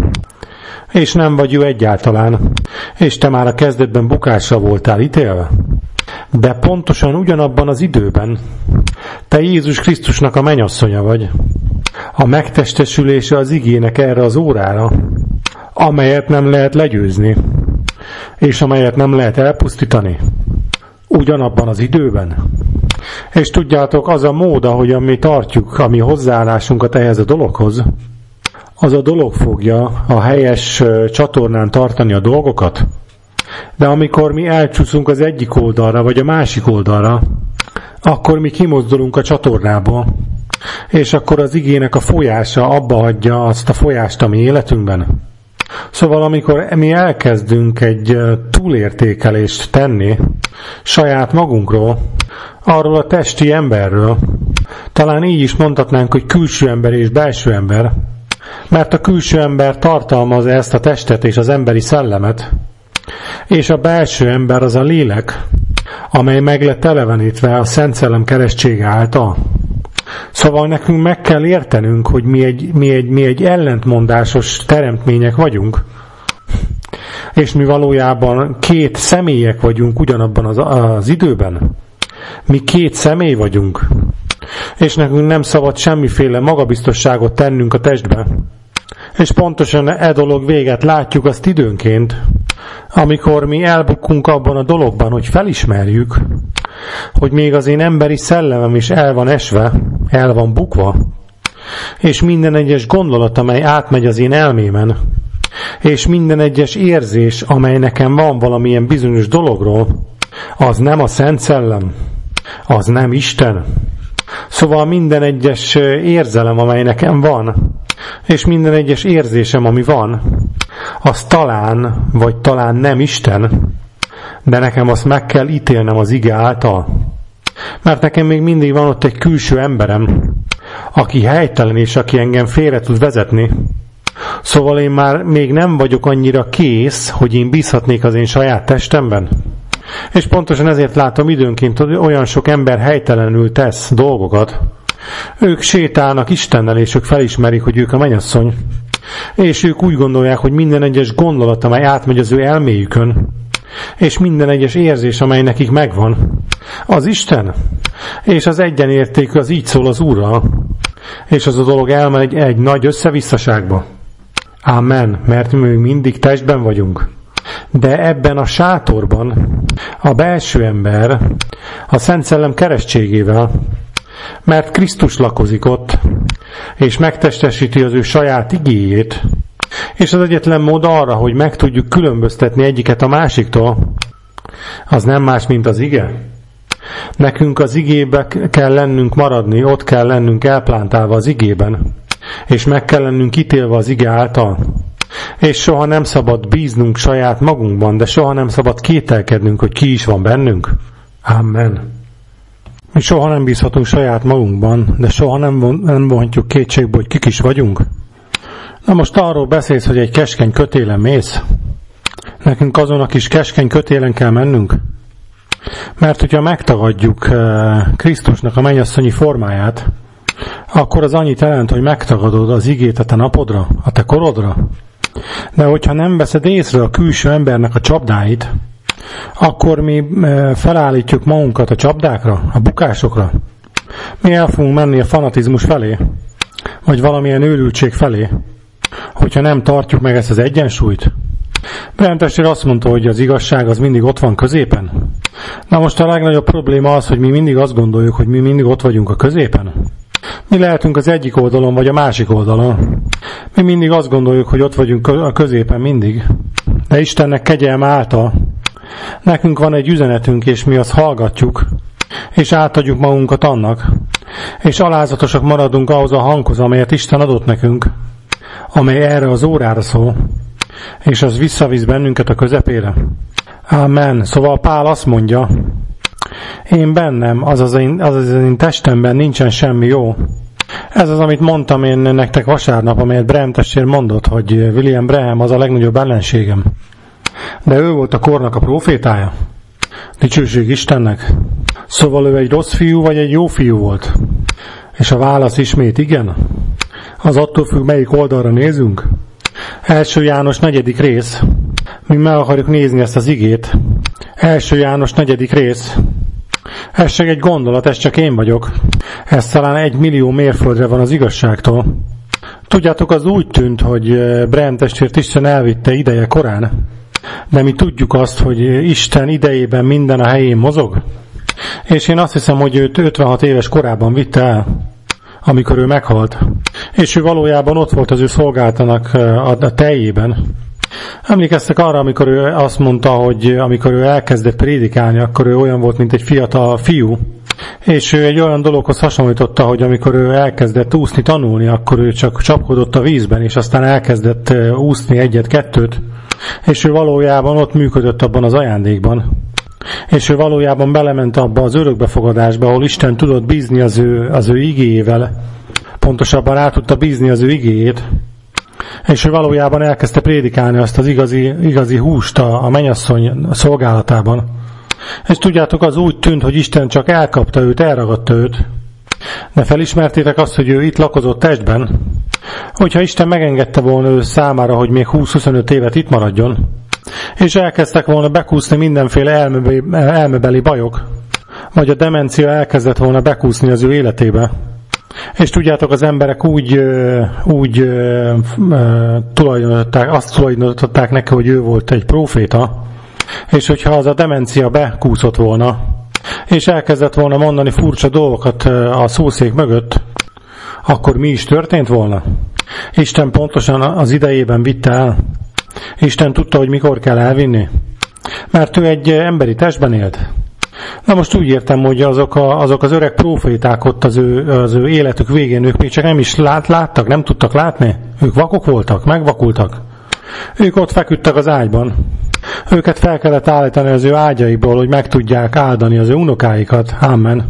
és nem vagy jó egyáltalán, és te már a kezdetben bukásra voltál ítélve. De pontosan ugyanabban az időben te Jézus Krisztusnak a mennyasszonya vagy. A megtestesülése az igének erre az órára, amelyet nem lehet legyőzni, és amelyet nem lehet elpusztítani. Ugyanabban az időben. És tudjátok, az a mód, ahogyan mi tartjuk a mi hozzáállásunkat ehhez a dologhoz, az a dolog fogja a helyes csatornán tartani a dolgokat. De amikor mi elcsúszunk az egyik oldalra, vagy a másik oldalra, akkor mi kimozdulunk a csatornából, és akkor az igének a folyása abba hagyja azt a folyást a mi életünkben. Szóval amikor mi elkezdünk egy túlértékelést tenni saját magunkról, arról a testi emberről, talán így is mondhatnánk, hogy külső ember és belső ember, mert a külső ember tartalmazza ezt a testet és az emberi szellemet, és a belső ember az a lélek, amely meg lett elevenítve a Szent Szellem keresztsége által. Szóval nekünk meg kell értenünk, hogy mi egy, mi egy, mi egy ellentmondásos teremtmények vagyunk, és mi valójában két személyek vagyunk ugyanabban az, az időben. Mi két személy vagyunk, és nekünk nem szabad semmiféle magabiztosságot tennünk a testbe. És pontosan e dolog véget látjuk azt időnként, amikor mi elbukunk abban a dologban, hogy felismerjük, hogy még az én emberi szellemem is el van esve, el van bukva, és minden egyes gondolat, amely átmegy az én elmémen, és minden egyes érzés, amely nekem van valamilyen bizonyos dologról, az nem a Szent Szellem, az nem Isten. Szóval minden egyes érzelem, amely nekem van, és minden egyes érzésem, ami van, az talán, vagy talán nem Isten, de nekem azt meg kell ítélnem az ige által. Mert nekem még mindig van ott egy külső emberem, aki helytelen és aki engem félre tud vezetni. Szóval én már még nem vagyok annyira kész, hogy én bízhatnék az én saját testemben. És pontosan ezért látom időnként, hogy olyan sok ember helytelenül tesz dolgokat. Ők sétálnak Istennel, és ők felismerik, hogy ők a mennyasszony. És ők úgy gondolják, hogy minden egyes gondolat, amely átmegy az ő elméjükön, és minden egyes érzés, amely nekik megvan, az Isten. És az egyenértékű az így szól az Úrral. És az a dolog elmegy egy nagy összevisszaságba. Amen, mert mi mindig testben vagyunk. De ebben a sátorban a belső ember a Szent Szellem keresztségével, mert Krisztus lakozik ott, és megtestesíti az ő saját igéjét, és az egyetlen mód arra, hogy meg tudjuk különböztetni egyiket a másiktól, az nem más, mint az ige. Nekünk az igébe kell lennünk maradni, ott kell lennünk elplántálva az igében, és meg kell lennünk ítélve az ige által. És soha nem szabad bíznunk saját magunkban, de soha nem szabad kételkednünk, hogy ki is van bennünk. Amen. Mi soha nem bízhatunk saját magunkban, de soha nem, von, nem vonhatjuk kétségbe, hogy kik is vagyunk. Na most arról beszélsz, hogy egy keskeny kötélen mész. Nekünk azon a kis keskeny kötélen kell mennünk. Mert hogyha megtagadjuk Krisztusnak a mennyasszonyi formáját, akkor az annyit jelent, hogy megtagadod az igét a te napodra, a te korodra. De hogyha nem veszed észre a külső embernek a csapdáit, akkor mi felállítjuk magunkat a csapdákra, a bukásokra. Mi el fogunk menni a fanatizmus felé, vagy valamilyen őrültség felé, hogyha nem tartjuk meg ezt az egyensúlyt. Brent testvér azt mondta, hogy az igazság az mindig ott van középen. Na most a legnagyobb probléma az, hogy mi mindig azt gondoljuk, hogy mi mindig ott vagyunk a középen. Mi lehetünk az egyik oldalon, vagy a másik oldalon. Mi mindig azt gondoljuk, hogy ott vagyunk a középen mindig. De Istennek kegyelme által nekünk van egy üzenetünk, és mi azt hallgatjuk, és átadjuk magunkat annak, és alázatosak maradunk ahhoz a hanghoz, amelyet Isten adott nekünk, amely erre az órára szól, és az visszavisz bennünket a közepére. Amen. Szóval Pál azt mondja, én bennem, azaz én, azaz én testemben nincsen semmi jó. Ez az, amit mondtam én nektek vasárnap, amelyet Brent testvér mondott, hogy William Branham az a legnagyobb ellenségem. De ő volt a kornak a profétája. Dicsőség Istennek. Szóval ő egy rossz fiú, vagy egy jó fiú volt? És a válasz ismét igen. Az attól függ, melyik oldalra nézünk. Első János negyedik rész. Mi meg akarjuk nézni ezt az igét. Első János negyedik rész. Ez csak egy gondolat, ez csak én vagyok. Ez talán egy millió mérföldre van az igazságtól. Tudjátok, az úgy tűnt, hogy Brent testvért Isten elvitte ideje korán. De mi tudjuk azt, hogy Isten idejében minden a helyén mozog. És én azt hiszem, hogy őt ötvenhat éves korában vitte el, amikor ő meghalt. És ő valójában ott volt az ő szolgáltanak a teljében. Emlékeztek arra, amikor ő azt mondta, hogy amikor ő elkezdett prédikálni, akkor ő olyan volt, mint egy fiatal fiú. És ő egy olyan dologhoz hasonlította, hogy amikor ő elkezdett úszni, tanulni, akkor ő csak csapkodott a vízben, és aztán elkezdett úszni egyet-kettőt. És ő valójában ott működött abban az ajándékban. És ő valójában belement abba az örökbefogadásba, ahol Isten tudott bízni az ő, az ő igéjével. Pontosabban rá tudta bízni az ő igéjét. És ő valójában elkezdte prédikálni azt az igazi, igazi húst a, a mennyasszony szolgálatában. És tudjátok, az úgy tűnt, hogy Isten csak elkapta őt, elragadta őt. De felismertétek azt, hogy ő itt lakozott testben? Hogyha Isten megengedte volna ő számára, hogy még húsz-huszonöt évet itt maradjon, és elkezdtek volna bekúszni mindenféle elmebeli, elmebeli bajok, vagy a demencia elkezdett volna bekúszni az ő életébe, és tudjátok, az emberek úgy, úgy tulajdonították, azt tulajdonították neki, hogy ő volt egy próféta, és hogyha az a demencia bekúszott volna, és elkezdett volna mondani furcsa dolgokat a szószék mögött, akkor mi is történt volna? Isten pontosan az idejében vitte el. Isten tudta, hogy mikor kell elvinni. Mert ő egy emberi testben élt. Na most úgy értem, hogy azok, a, azok az öreg próféták ott az ő, az ő életük végén, ők még csak nem is lát, láttak, nem tudtak látni. Ők vakok voltak, megvakultak. Ők ott feküdtek az ágyban. Őket fel kellett állítani az ő ágyaikból, hogy meg tudják áldani az ő unokáikat. Amen.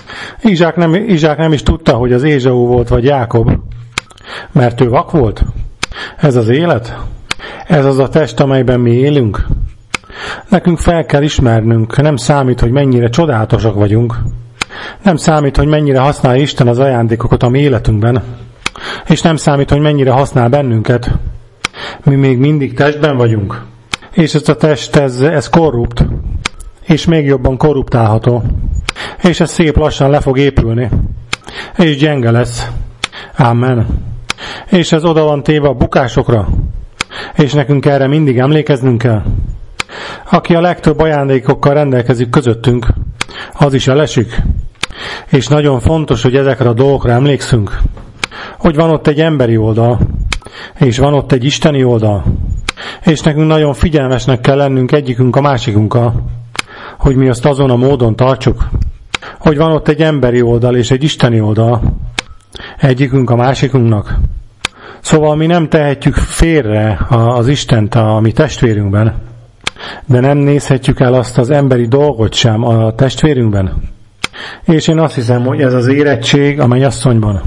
Izsák nem, Izsák nem is tudta, hogy az Ézsau volt vagy Jákob, mert ő vak volt. Ez az élet? Ez az a test, amelyben mi élünk? Nekünk fel kell ismernünk, nem számít, hogy mennyire csodálatosak vagyunk. Nem számít, hogy mennyire használ Isten az ajándékokat a mi életünkben. És nem számít, hogy mennyire használ bennünket. Mi még mindig testben vagyunk. És ez a test, ez, ez korrupt. És még jobban korruptálható. És ez szép lassan le fog épülni. És gyenge lesz. Amen. És ez oda van téve a bukásokra. És nekünk erre mindig emlékeznünk kell. Aki a legtöbb ajándékokkal rendelkezik közöttünk, az is elesik. És nagyon fontos, hogy ezekre a dolgokra emlékszünk. Hogy van ott egy emberi oldal, és van ott egy isteni oldal. És nekünk nagyon figyelmesnek kell lennünk egyikünk a másikunkkal, hogy mi azt azon a módon tartsuk. Hogy van ott egy emberi oldal és egy isteni oldal. Egyikünk a másikunknak. Szóval mi nem tehetjük félre az Istent a mi testvérünkben, de nem nézhetjük el azt az emberi dolgot sem a testvérünkben. És én azt hiszem, hogy ez az érettség a mennyasszonyban.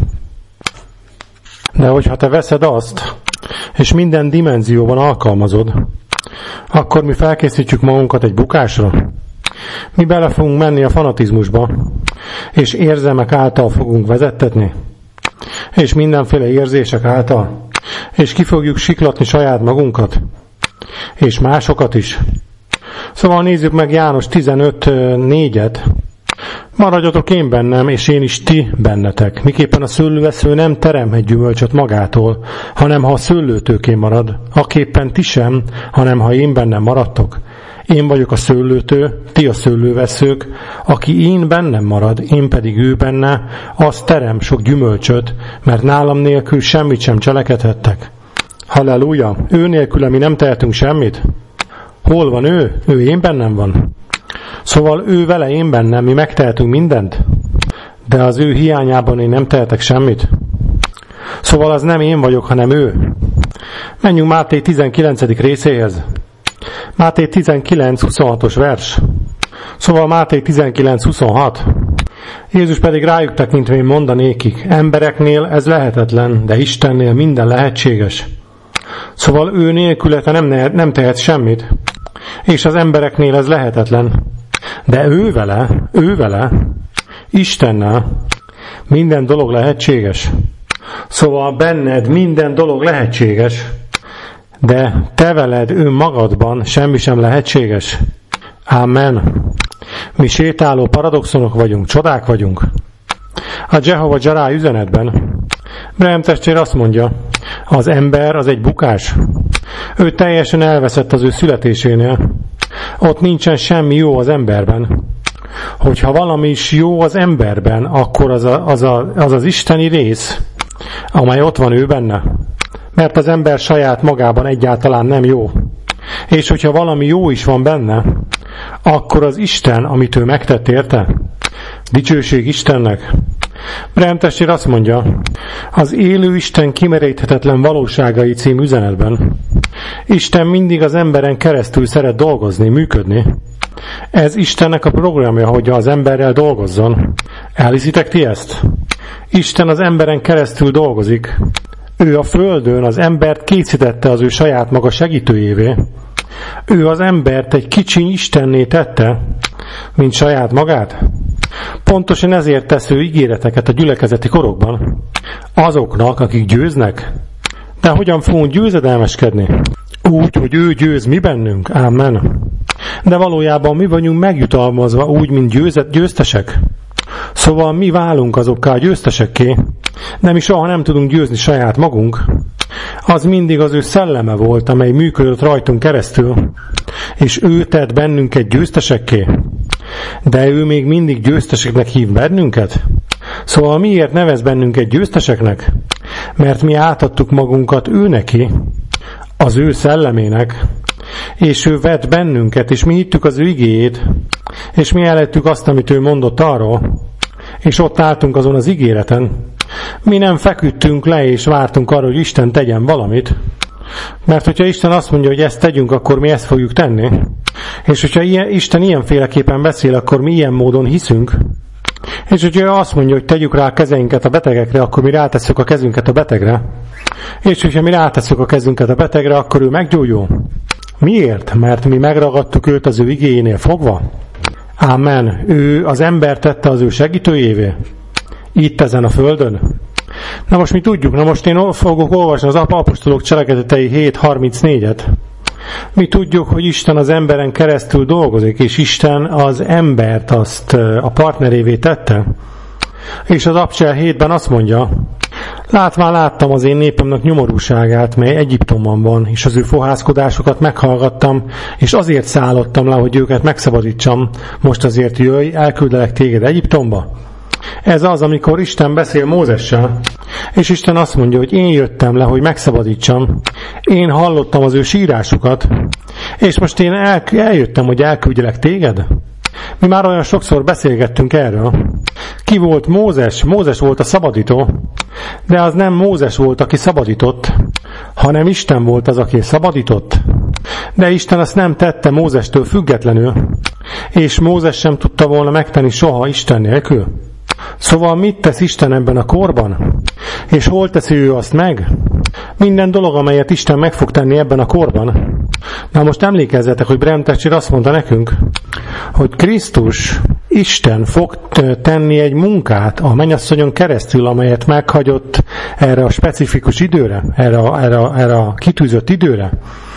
De hogyha te veszed azt, és minden dimenzióban alkalmazod, akkor mi felkészítjük magunkat egy bukásra. Mi bele fogunk menni a fanatizmusba, és érzelmek által fogunk vezettetni, és mindenféle érzések által, és ki fogjuk siklatni saját magunkat, és másokat is. Szóval nézzük meg János tizenöt négyet. Maradjatok én bennem, és én is ti bennetek. Miképpen a szőlővesző nem teremhet gyümölcsöt magától, hanem ha a szőlőtőkén marad, aképpen ti sem, hanem ha én bennem maradtok. Én vagyok a szőlőtő, ti a szőlőveszők, aki én bennem marad, én pedig ő benne, az terem sok gyümölcsöt, mert nálam nélkül semmit sem cselekedhettek. Halleluja! Ő nélküle mi nem tehetünk semmit? Hol van ő? Ő én bennem van. Szóval ő vele én bennem, mi megtehetünk mindent, de az ő hiányában én nem tehetek semmit. Szóval az nem én vagyok, hanem ő. Menjünk Máté tizenkilencedik részéhez. Máté tizenkilenc huszonhatos vers. Szóval Máté tizenkilenc huszonhat. Jézus pedig rájuk tekintvén mondanékik, embereknél ez lehetetlen, de Istennél minden lehetséges. Szóval ő nélküle te nem, nem tehet semmit, és az embereknél ez lehetetlen. De ő vele, ő vele, Istennel minden dolog lehetséges. Szóval benned minden dolog lehetséges, de te veled önmagadban semmi sem lehetséges. Amen. Mi sétáló paradoxonok vagyunk, csodák vagyunk. A Jehova Jireh üzenetben Branham testvér azt mondja, az ember az egy bukás. Ő teljesen elveszett az ő születésénél. Ott nincsen semmi jó az emberben. Hogyha valami is jó az emberben, akkor az a, az, a, az az isteni rész, amely ott van ő benne. Mert az ember saját magában egyáltalán nem jó. És hogyha valami jó is van benne, akkor az Isten, amit ő megtett érte, dicsőség Istennek. Branham testvér azt mondja, az élő Isten kimeríthetetlen valóságai című üzenetben, Isten mindig az emberen keresztül szeret dolgozni, működni. Ez Istennek a programja, hogy az emberrel dolgozzon. Elhiszitek ti ezt? Isten az emberen keresztül dolgozik. Ő a földön az embert készítette az ő saját maga segítőjévé. Ő az embert egy kicsiny Istenné tette, mint saját magát. Pontosan ezért tesz ő ígéreteket a gyülekezeti korokban. Azoknak, akik győznek. De hogyan fogunk győzedelmeskedni? Úgy, hogy ő győz mi bennünk. Amen. De valójában mi vagyunk megjutalmazva úgy, mint győzet, győztesek. Szóval mi válunk azokká a győztesekké, de mi soha nem tudunk győzni saját magunk. Az mindig az ő szelleme volt, amely működött rajtunk keresztül, és ő tett bennünket győztesekké. De ő még mindig győzteseknek hív bennünket. Szóval miért nevez bennünket győzteseknek? Mert mi átadtuk magunkat ő neki, az ő szellemének, és ő vett bennünket, és mi hittük az ő igéjét, és mi ellettük azt, amit ő mondott arról, és ott álltunk azon az ígéreten. Mi nem feküdtünk le, és vártunk arra, hogy Isten tegyen valamit, mert hogyha Isten azt mondja, hogy ezt tegyünk, akkor mi ezt fogjuk tenni. És hogyha ilyen, Isten ilyenféleképpen beszél, akkor mi ilyen módon hiszünk. És hogyha azt mondja, hogy tegyük rá a kezeinket a betegekre, akkor mi rátesszük a kezünket a betegre. És hogyha mi rátesszük a kezünket a betegre, akkor ő meggyógyul. Miért? Mert mi megragadtuk őt az ő igéjénél fogva? Ámen. Ő az ember tette az ő segítőjévé. Itt ezen a földön. Na most mi tudjuk, na most én fogok olvasni az apostolok cselekedetei hét harmincnégyet. Mi tudjuk, hogy Isten az emberen keresztül dolgozik, és Isten az embert azt a partnerévé tette. És az Abcsel hétben azt mondja, látván láttam az én népemnek nyomorúságát, mely Egyiptomban van, és az ő fohászkodásokat meghallgattam, és azért szállottam le, hogy őket megszabadítsam. Most azért jöjj, elküldelek téged Egyiptomba. Ez az, amikor Isten beszél Mózessel, és Isten azt mondja, hogy én jöttem le, hogy megszabadítsam. Én hallottam az ő sírásukat, és most én el, eljöttem, hogy elküldjelek téged. Mi már olyan sokszor beszélgettünk erről. Ki volt Mózes? Mózes volt a szabadító, de az nem Mózes volt, aki szabadított, hanem Isten volt az, aki szabadított. De Isten azt nem tette Mózestől függetlenül, és Mózes sem tudta volna megtenni soha Isten nélkül. Szóval mit tesz Isten ebben a korban? És hol teszi ő azt meg? Minden dolog, amelyet Isten meg fog tenni ebben a korban. Na most emlékezzetek, hogy Bram Thatcher azt mondta nekünk, hogy Krisztus, Isten fog tenni egy munkát a mennyasszonyon keresztül, amelyet meghagyott erre a specifikus időre, erre a, erre a, erre a kitűzött időre,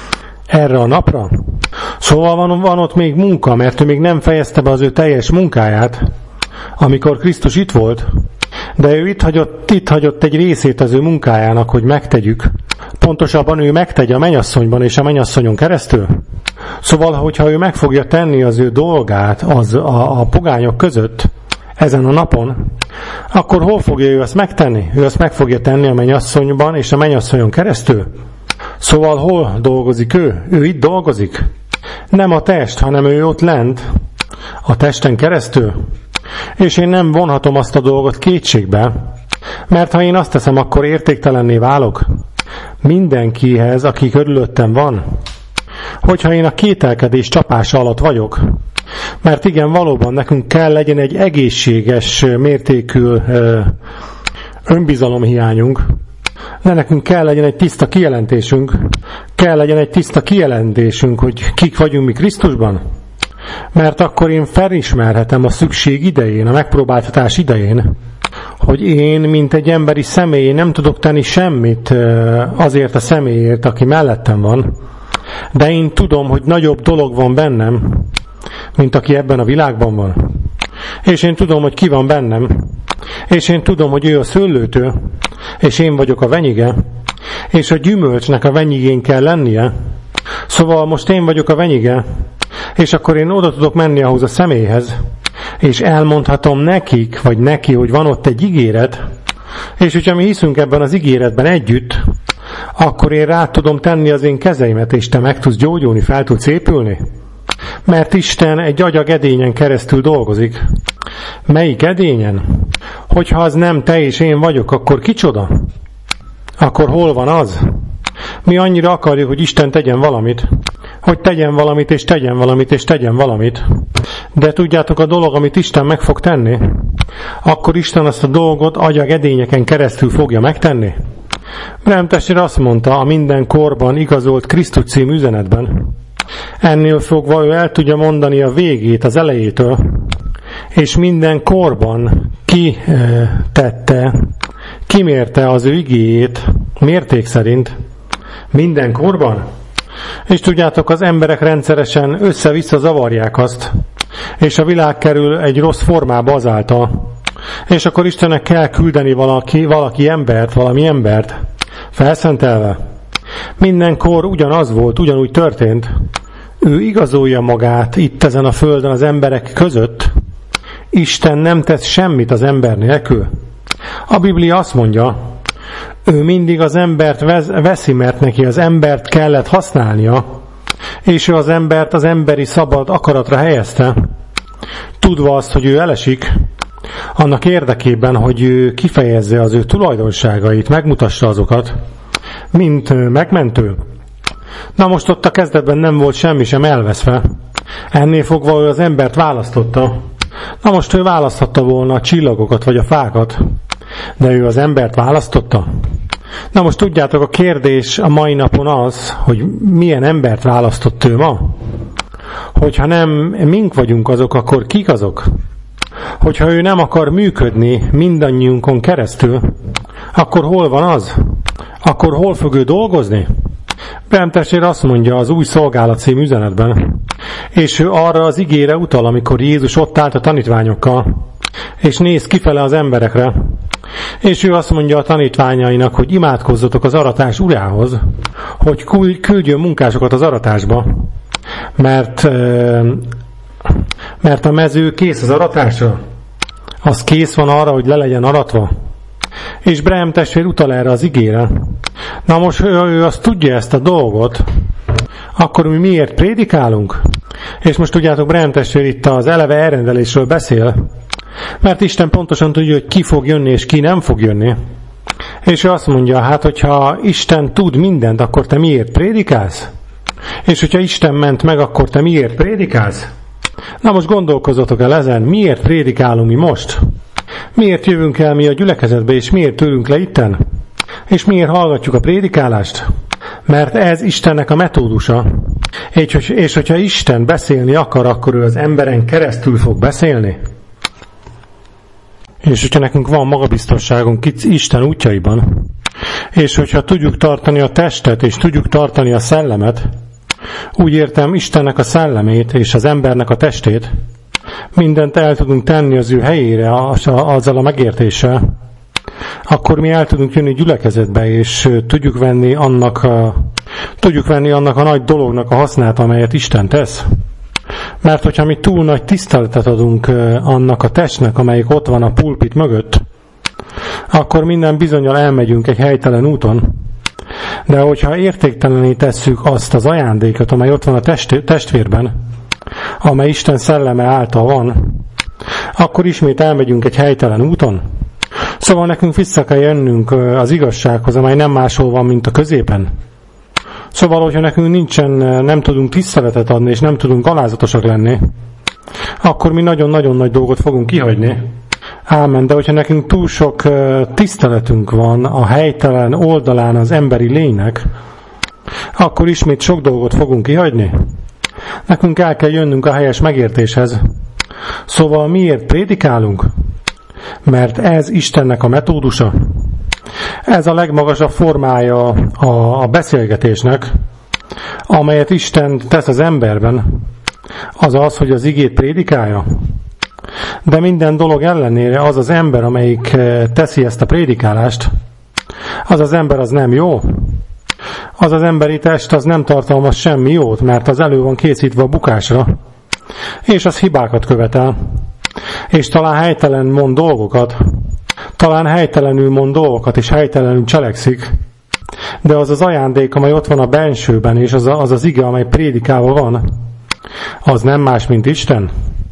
erre a napra. Szóval van, van ott még munka, mert ő még nem fejezte be az ő teljes munkáját, amikor Krisztus itt volt, de ő itt hagyott, itt hagyott egy részét az ő munkájának, hogy megtegyük. Pontosabban ő megtegye a mennyasszonyban és a mennyasszonyon keresztül. Szóval, hogyha ő meg fogja tenni az ő dolgát az a, a pogányok között ezen a napon, akkor hol fogja ő azt megtenni? Ő azt meg fogja tenni a mennyasszonyban és a mennyasszonyon keresztül. Szóval hol dolgozik ő? Ő itt dolgozik. Nem a test, hanem ő ott lent a testen keresztül. És én nem vonhatom azt a dolgot kétségbe, mert ha én azt teszem, akkor értéktelenné válok mindenkihez, aki körülöttem van. Hogyha én a kételkedés csapása alatt vagyok, mert igen, valóban nekünk kell legyen egy egészséges mértékű önbizalomhiányunk, de nekünk kell legyen egy tiszta kijelentésünk, kell legyen egy tiszta kijelentésünk, hogy kik vagyunk mi Krisztusban. Mert akkor én felismerhetem a szükség idején, a megpróbáltatás idején, hogy én, mint egy emberi személy, nem tudok tenni semmit azért a személyért, aki mellettem van, de én tudom, hogy nagyobb dolog van bennem, mint aki ebben a világban van. És én tudom, hogy ki van bennem, és én tudom, hogy ő a szőlőtő, és én vagyok a venyige, és a gyümölcsnek a venyigén kell lennie. Szóval most én vagyok a venyige, és akkor én oda tudok menni ahhoz a személyhez, és elmondhatom nekik, vagy neki, hogy van ott egy ígéret, és hogyha mi hiszünk ebben az ígéretben együtt, akkor én rá tudom tenni az én kezeimet, és te meg tudsz gyógyulni, fel tudsz épülni. Mert Isten egy agyag edényen keresztül dolgozik. Melyik edényen? Hogyha az nem te és én vagyok, akkor kicsoda? Akkor hol van az? Mi annyira akarjuk, hogy Isten tegyen valamit, hogy tegyen valamit, és tegyen valamit, és tegyen valamit. De tudjátok, a dolog, amit Isten meg fog tenni, akkor Isten azt a dolgot agyag edényeken keresztül fogja megtenni. Bram Thatcher azt mondta a minden korban igazolt Krisztus című üzenetben. Ennél fogva ő el tudja mondani a végét az elejétől, és minden korban ki tette, kimérte az ő igéjét mérték szerint. Minden korban. És tudjátok, az emberek rendszeresen össze-vissza zavarják azt, és a világ kerül egy rossz formába azáltal. És akkor Istennek kell küldeni valaki, valaki embert, valami embert, felszentelve. Mindenkor ugyanaz volt, ugyanúgy történt. Ő igazolja magát itt ezen a földön az emberek között. Isten nem tesz semmit az ember nélkül. A Biblia azt mondja, ő mindig az embert veszi, mert neki az embert kellett használnia, és ő az embert az emberi szabad akaratra helyezte, tudva azt, hogy ő elesik, annak érdekében, hogy ő kifejezze az ő tulajdonságait, megmutassa azokat, mint megmentő. Na most ott a kezdetben nem volt semmi sem elveszve. Ennél fogva ő az embert választotta, Na most ő választhatta volna a csillagokat vagy a fákat, de ő az embert választotta. Na most tudjátok, a kérdés a mai napon az, hogy milyen embert választott ő ma? Hogyha nem mink vagyunk azok, akkor kik azok? Hogyha ő nem akar működni mindannyiunkon keresztül, akkor hol van az? Akkor hol fog ő dolgozni? Branham testvér azt mondja az Új Szolgálat című üzenetben, és ő arra az igére utal, amikor Jézus ott állt a tanítványokkal, és néz kifele az emberekre, és ő azt mondja a tanítványainak, hogy imádkozzatok az aratás urához, hogy küldjön munkásokat az aratásba, mert, mert a mező kész az aratásra, az kész van arra, hogy le legyen aratva. És Branham testvér utal erre az igére. Na most ő, ő azt tudja ezt a dolgot, akkor mi miért prédikálunk? És most tudjátok, Branham testvér itt az eleve elrendelésről beszél, mert Isten pontosan tudja, hogy ki fog jönni és ki nem fog jönni. És ő azt mondja, hát hogyha Isten tud mindent, akkor te miért prédikálsz? És hogyha Isten ment meg, akkor te miért prédikálsz? Na most gondolkozzatok el ezen, miért prédikálunk mi most? Miért jövünk el mi a gyülekezetbe, és miért ülünk le itten? És miért hallgatjuk a prédikálást? Mert ez Istennek a metódusa. És, és hogyha Isten beszélni akar, akkor ő az emberen keresztül fog beszélni. És hogyha nekünk van magabiztosságunk Isten útjaiban, és hogyha tudjuk tartani a testet, és tudjuk tartani a szellemet, úgy értem Istennek a szellemét, és az embernek a testét, mindent el tudunk tenni az ő helyére azzal a megértéssel, akkor mi el tudunk jönni gyülekezetbe, és tudjuk venni annak a, tudjuk venni annak a nagy dolognak a hasznát, amelyet Isten tesz. Mert hogyha mi túl nagy tiszteletet adunk annak a testnek, amelyik ott van a pulpit mögött, akkor minden bizonnyal elmegyünk egy helytelen úton. De hogyha értéktelenné tesszük azt az ajándékot, amely ott van a test, testvérben, amely Isten szelleme által van, akkor ismét elmegyünk egy helytelen úton. Szóval nekünk vissza kell jönnünk az igazsághoz, amely nem máshol van, mint a középen. Szóval, hogyha nekünk nincsen, nem tudunk tiszteletet adni, és nem tudunk alázatosak lenni, akkor mi nagyon-nagyon nagy dolgot fogunk kihagyni. Ámen, de hogyha nekünk túl sok tiszteletünk van a helytelen oldalán az emberi lénynek, akkor ismét sok dolgot fogunk kihagyni. Nekünk el kell jönnünk a helyes megértéshez. Szóval miért prédikálunk? Mert ez Istennek a metódusa. Ez a legmagasabb formája a, a beszélgetésnek, amelyet Isten tesz az emberben, az az, hogy az igét prédikálja. De minden dolog ellenére az az ember, amelyik teszi ezt a prédikálást, az az ember az nem jó. Az az emberi test az nem tartalmaz semmi jót, mert az elő van készítve a bukásra, és az hibákat követel, és talán helytelen mond dolgokat, talán helytelenül mond dolgokat, és helytelenül cselekszik, de az az ajándék, amely ott van a bensőben, és az az, az ige, amely prédikálva van, az nem más, mint Isten.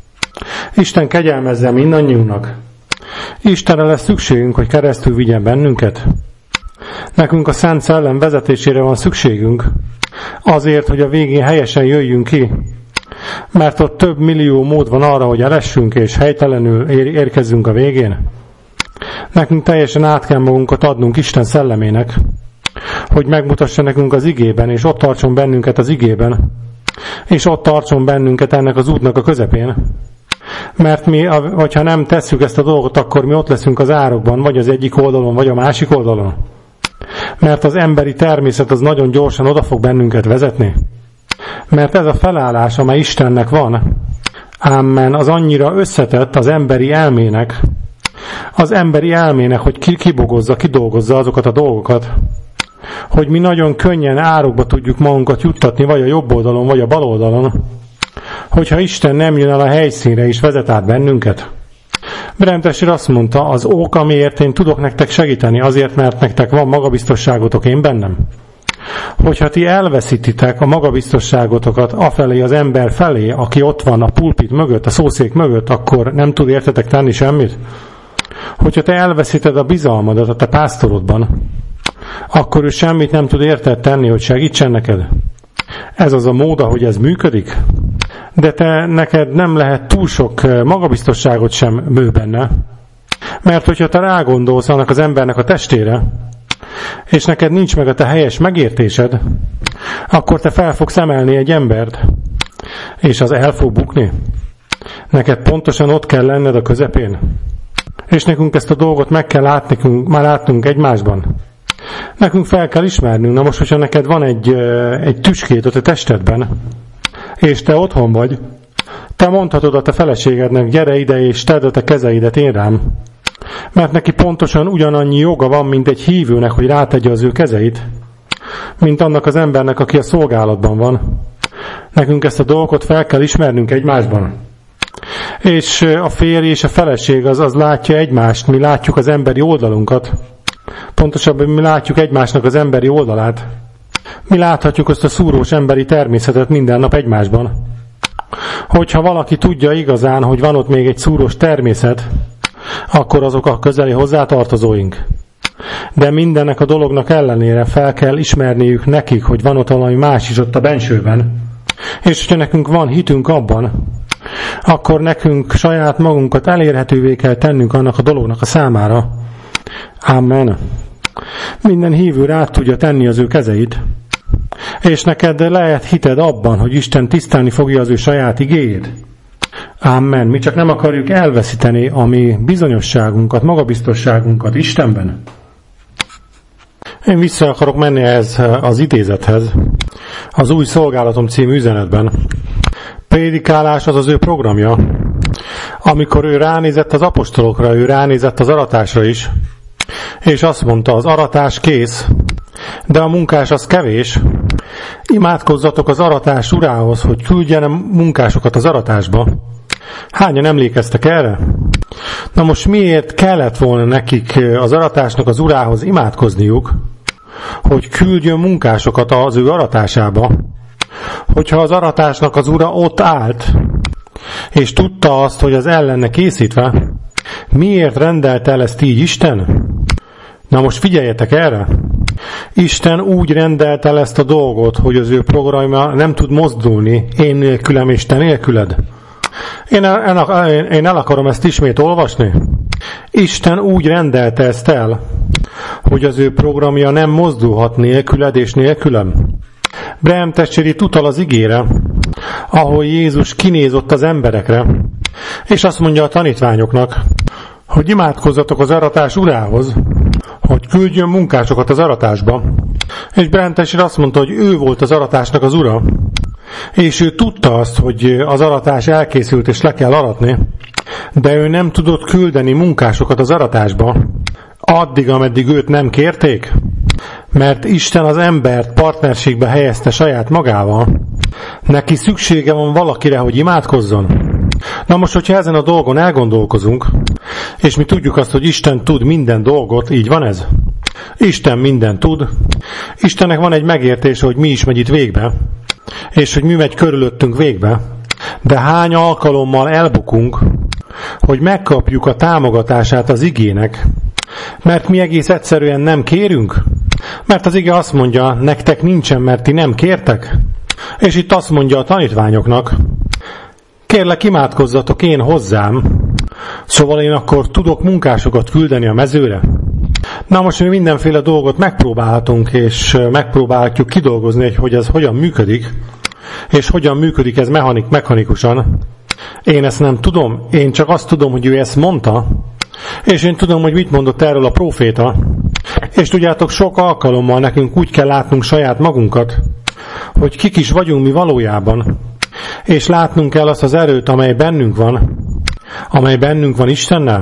Isten kegyelmezze mindannyiunknak. Istenre lesz szükségünk, hogy keresztül vigyen bennünket. Nekünk a Szent Szellem vezetésére van szükségünk, azért, hogy a végén helyesen jöjjünk ki, mert ott több millió mód van arra, hogy elessünk, és helytelenül érkezzünk a végén. Nekünk teljesen át kell magunkat adnunk Isten szellemének, hogy megmutassa nekünk az igében, és ott tartson bennünket az igében, és ott tartson bennünket ennek az útnak a közepén. Mert mi, ha nem tesszük ezt a dolgot, akkor mi ott leszünk az árokban, vagy az egyik oldalon, vagy a másik oldalon. Mert az emberi természet az nagyon gyorsan oda fog bennünket vezetni. Mert ez a felállás, amely Istennek van, ámen, az annyira összetett az emberi elmének, az emberi elmének, hogy kibogozza, kidolgozza azokat a dolgokat, hogy mi nagyon könnyen árokba tudjuk magunkat juttatni, vagy a jobb oldalon, vagy a bal oldalon, hogyha Isten nem jön el a helyszínre és vezet át bennünket. Branham testvér azt mondta, az ok, amiért én tudok nektek segíteni, azért, mert nektek van magabiztosságotok én bennem. Hogyha ti elveszítitek a magabiztosságotokat afelé az ember felé, aki ott van a pulpit mögött, a szószék mögött, akkor nem tud értetek tenni semmit. Hogyha te elveszíted a bizalmadat a te pásztorodban, akkor ő semmit nem tud érted tenni, hogy segítsen neked. Ez az a mód, ahogy ez működik. de te neked nem lehet túl sok magabiztosságot sem bő benne, mert hogyha te rágondolsz annak az embernek a testére, és neked nincs meg a te helyes megértésed, akkor te fel fogsz emelni egy embert, és az el fog bukni. Neked pontosan ott kell lenned a közepén. És nekünk ezt a dolgot meg kell látnunk, már látnunk egymásban. Nekünk fel kell ismernünk. Na most, hogyha neked van egy, egy tüskét a te testedben, és te otthon vagy, te mondhatod a te feleségednek, gyere ide, és tedd a te kezeidet én rám. Mert neki pontosan ugyanannyi joga van, mint egy hívőnek, hogy rátegye az ő kezeit, mint annak az embernek, aki a szolgálatban van. Nekünk ezt a dolgot fel kell ismernünk egymásban. És a férj és a feleség az, az látja egymást, mi látjuk az emberi oldalunkat. Pontosabban mi látjuk egymásnak az emberi oldalát. Mi láthatjuk azt a szúrós emberi természetet minden nap egymásban. Hogyha valaki tudja igazán, hogy van ott még egy szúrós természet, akkor azok a közeli hozzátartozóink. De mindennek a dolognak ellenére fel kell ismerniük nekik, hogy van ott valami más is ott a bensőben. És hogyha nekünk van hitünk abban, akkor nekünk saját magunkat elérhetővé kell tennünk annak a dolognak a számára. Amen. Minden hívő rá tudja tenni az ő kezeit, és neked lehet hited abban, hogy Isten tisztelni fogja az ő saját igéjét. Amen. Mi csak nem akarjuk elveszíteni a mi bizonyosságunkat, magabiztosságunkat Istenben. Én vissza akarok menni ehhez az idézethez, az Új Szolgálatom című üzenetben. Prédikálás az az ő programja. Amikor ő ránézett az apostolokra, ő ránézett az aratásra is, és azt mondta, az aratás kész, de a munkás az kevés. Imádkozzatok az aratás urához, hogy küldjen munkásokat az aratásba. Hányan emlékeztek erre? Na most miért kellett volna nekik az aratásnak az urához imádkozniuk, hogy küldjön munkásokat az ő aratásába? Hogyha az aratásnak az ura ott állt, és tudta azt, hogy az el lenne készítve, miért rendelte el ezt így Isten? Na most figyeljetek erre! Isten úgy rendelt el ezt a dolgot, hogy az ő programja nem tud mozdulni, én nélkülem és te nélküled. Én el, én el akarom ezt ismét olvasni. Isten úgy rendelte ezt el, hogy az ő programja nem mozdulhat nélküled és nélkülem. Breham testvér itt utal az igére, ahol Jézus kinézott az emberekre, és azt mondja a tanítványoknak, hogy imádkozzatok az aratás urához, hogy küldjön munkásokat az aratásba. És Breham testvér azt mondta, hogy ő volt az aratásnak az ura, és ő tudta azt, hogy az aratás elkészült és le kell aratni, de ő nem tudott küldeni munkásokat az aratásba, addig, ameddig őt nem kérték, mert Isten az embert partnerségbe helyezte saját magával. Neki szüksége van valakire, hogy imádkozzon. Na most, hogyha ezen a dolgon elgondolkozunk, és mi tudjuk azt, hogy Isten tud minden dolgot, így van ez? Isten minden tud. Istennek van egy megértése, hogy mi is megy itt végbe, és hogy mi megy körülöttünk végbe. De hány alkalommal elbukunk, hogy megkapjuk a támogatását az igének, mert mi egész egyszerűen nem kérünk, mert az ige azt mondja, nektek nincsen, mert ti nem kértek. És itt azt mondja a tanítványoknak, kérlek, imádkozzatok én hozzám, szóval én akkor tudok munkásokat küldeni a mezőre. Na most mi mindenféle dolgot megpróbálhatunk, és megpróbálhatjuk kidolgozni, hogy ez hogyan működik, és hogyan működik ez mechanik, mechanikusan. Én ezt nem tudom, én csak azt tudom, hogy ő ezt mondta, és én tudom, hogy mit mondott erről a próféta. És tudjátok, sok alkalommal nekünk úgy kell látnunk saját magunkat, hogy kik is vagyunk mi valójában, és látnunk kell azt az erőt, amely bennünk van, amely bennünk van Istennel,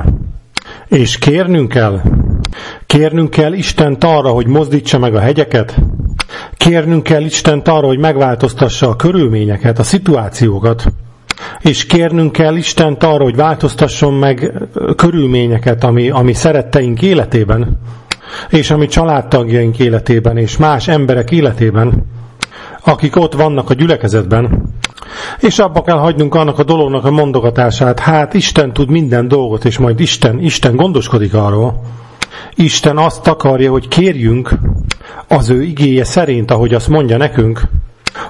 és kérnünk kell. Kérnünk kell Istent arra, hogy mozdítsa meg a hegyeket. Kérnünk kell Istent arra, hogy megváltoztassa a körülményeket, a szituációkat. És kérnünk kell Istent arra, hogy változtasson meg körülményeket, ami, ami szeretteink életében, és ami családtagjaink életében, és más emberek életében, akik ott vannak a gyülekezetben. És abba kell hagynunk annak a dolognak a mondogatását, hát Isten tud minden dolgot, és majd Isten, Isten gondoskodik arról. Isten azt akarja, hogy kérjünk az ő igéje szerint, ahogy azt mondja nekünk,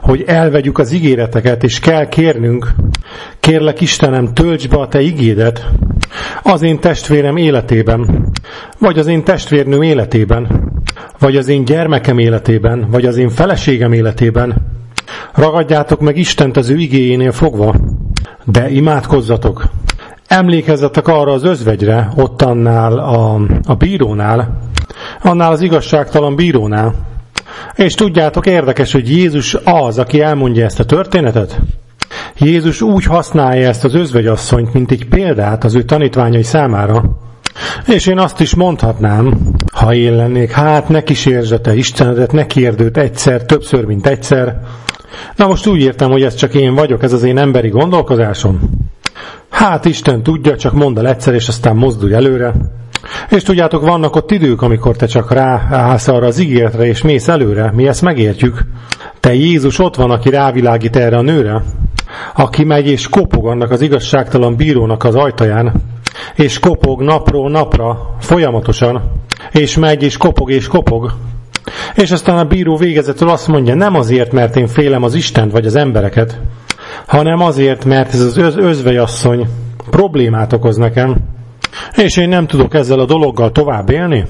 hogy elvegyük az ígéreteket, és kell kérnünk, kérlek Istenem, töltsd be a te igédet az én testvérem életében, vagy az én testvérnőm életében, vagy az én gyermekem életében, vagy az én feleségem életében. Ragadjátok meg Istent az ő igéjénél fogva, de imádkozzatok. Emlékezzetek arra az özvegyre, ott annál a, a bírónál, annál az igazságtalan bírónál. És tudjátok, érdekes, hogy Jézus az, aki elmondja ezt a történetet. Jézus úgy használja ezt az özvegyasszonyt, mint egy példát az ő tanítványai számára. És én azt is mondhatnám, ha én lennék, hát ne kísérsd te Istenedet, ne kérd őt egyszer, többször, mint egyszer. Na most úgy értem, hogy ez csak én vagyok, ez az én emberi gondolkozásom. Hát Isten tudja, csak mondd el egyszer, és aztán mozdulj előre. És tudjátok, vannak ott idők, amikor te csak ráállsz arra az ígéretre, és mész előre. Mi ezt megértjük. Te Jézus ott van, aki rávilágít erre a nőre, aki megy és kopog annak az igazságtalan bírónak az ajtaján, és kopog napról napra, folyamatosan, és megy és kopog és kopog. És aztán a bíró végezetül azt mondja, nem azért, mert én félem az Istent vagy az embereket, hanem azért, mert ez az özvegyasszony problémát okoz nekem, és én nem tudok ezzel a dologgal tovább élni.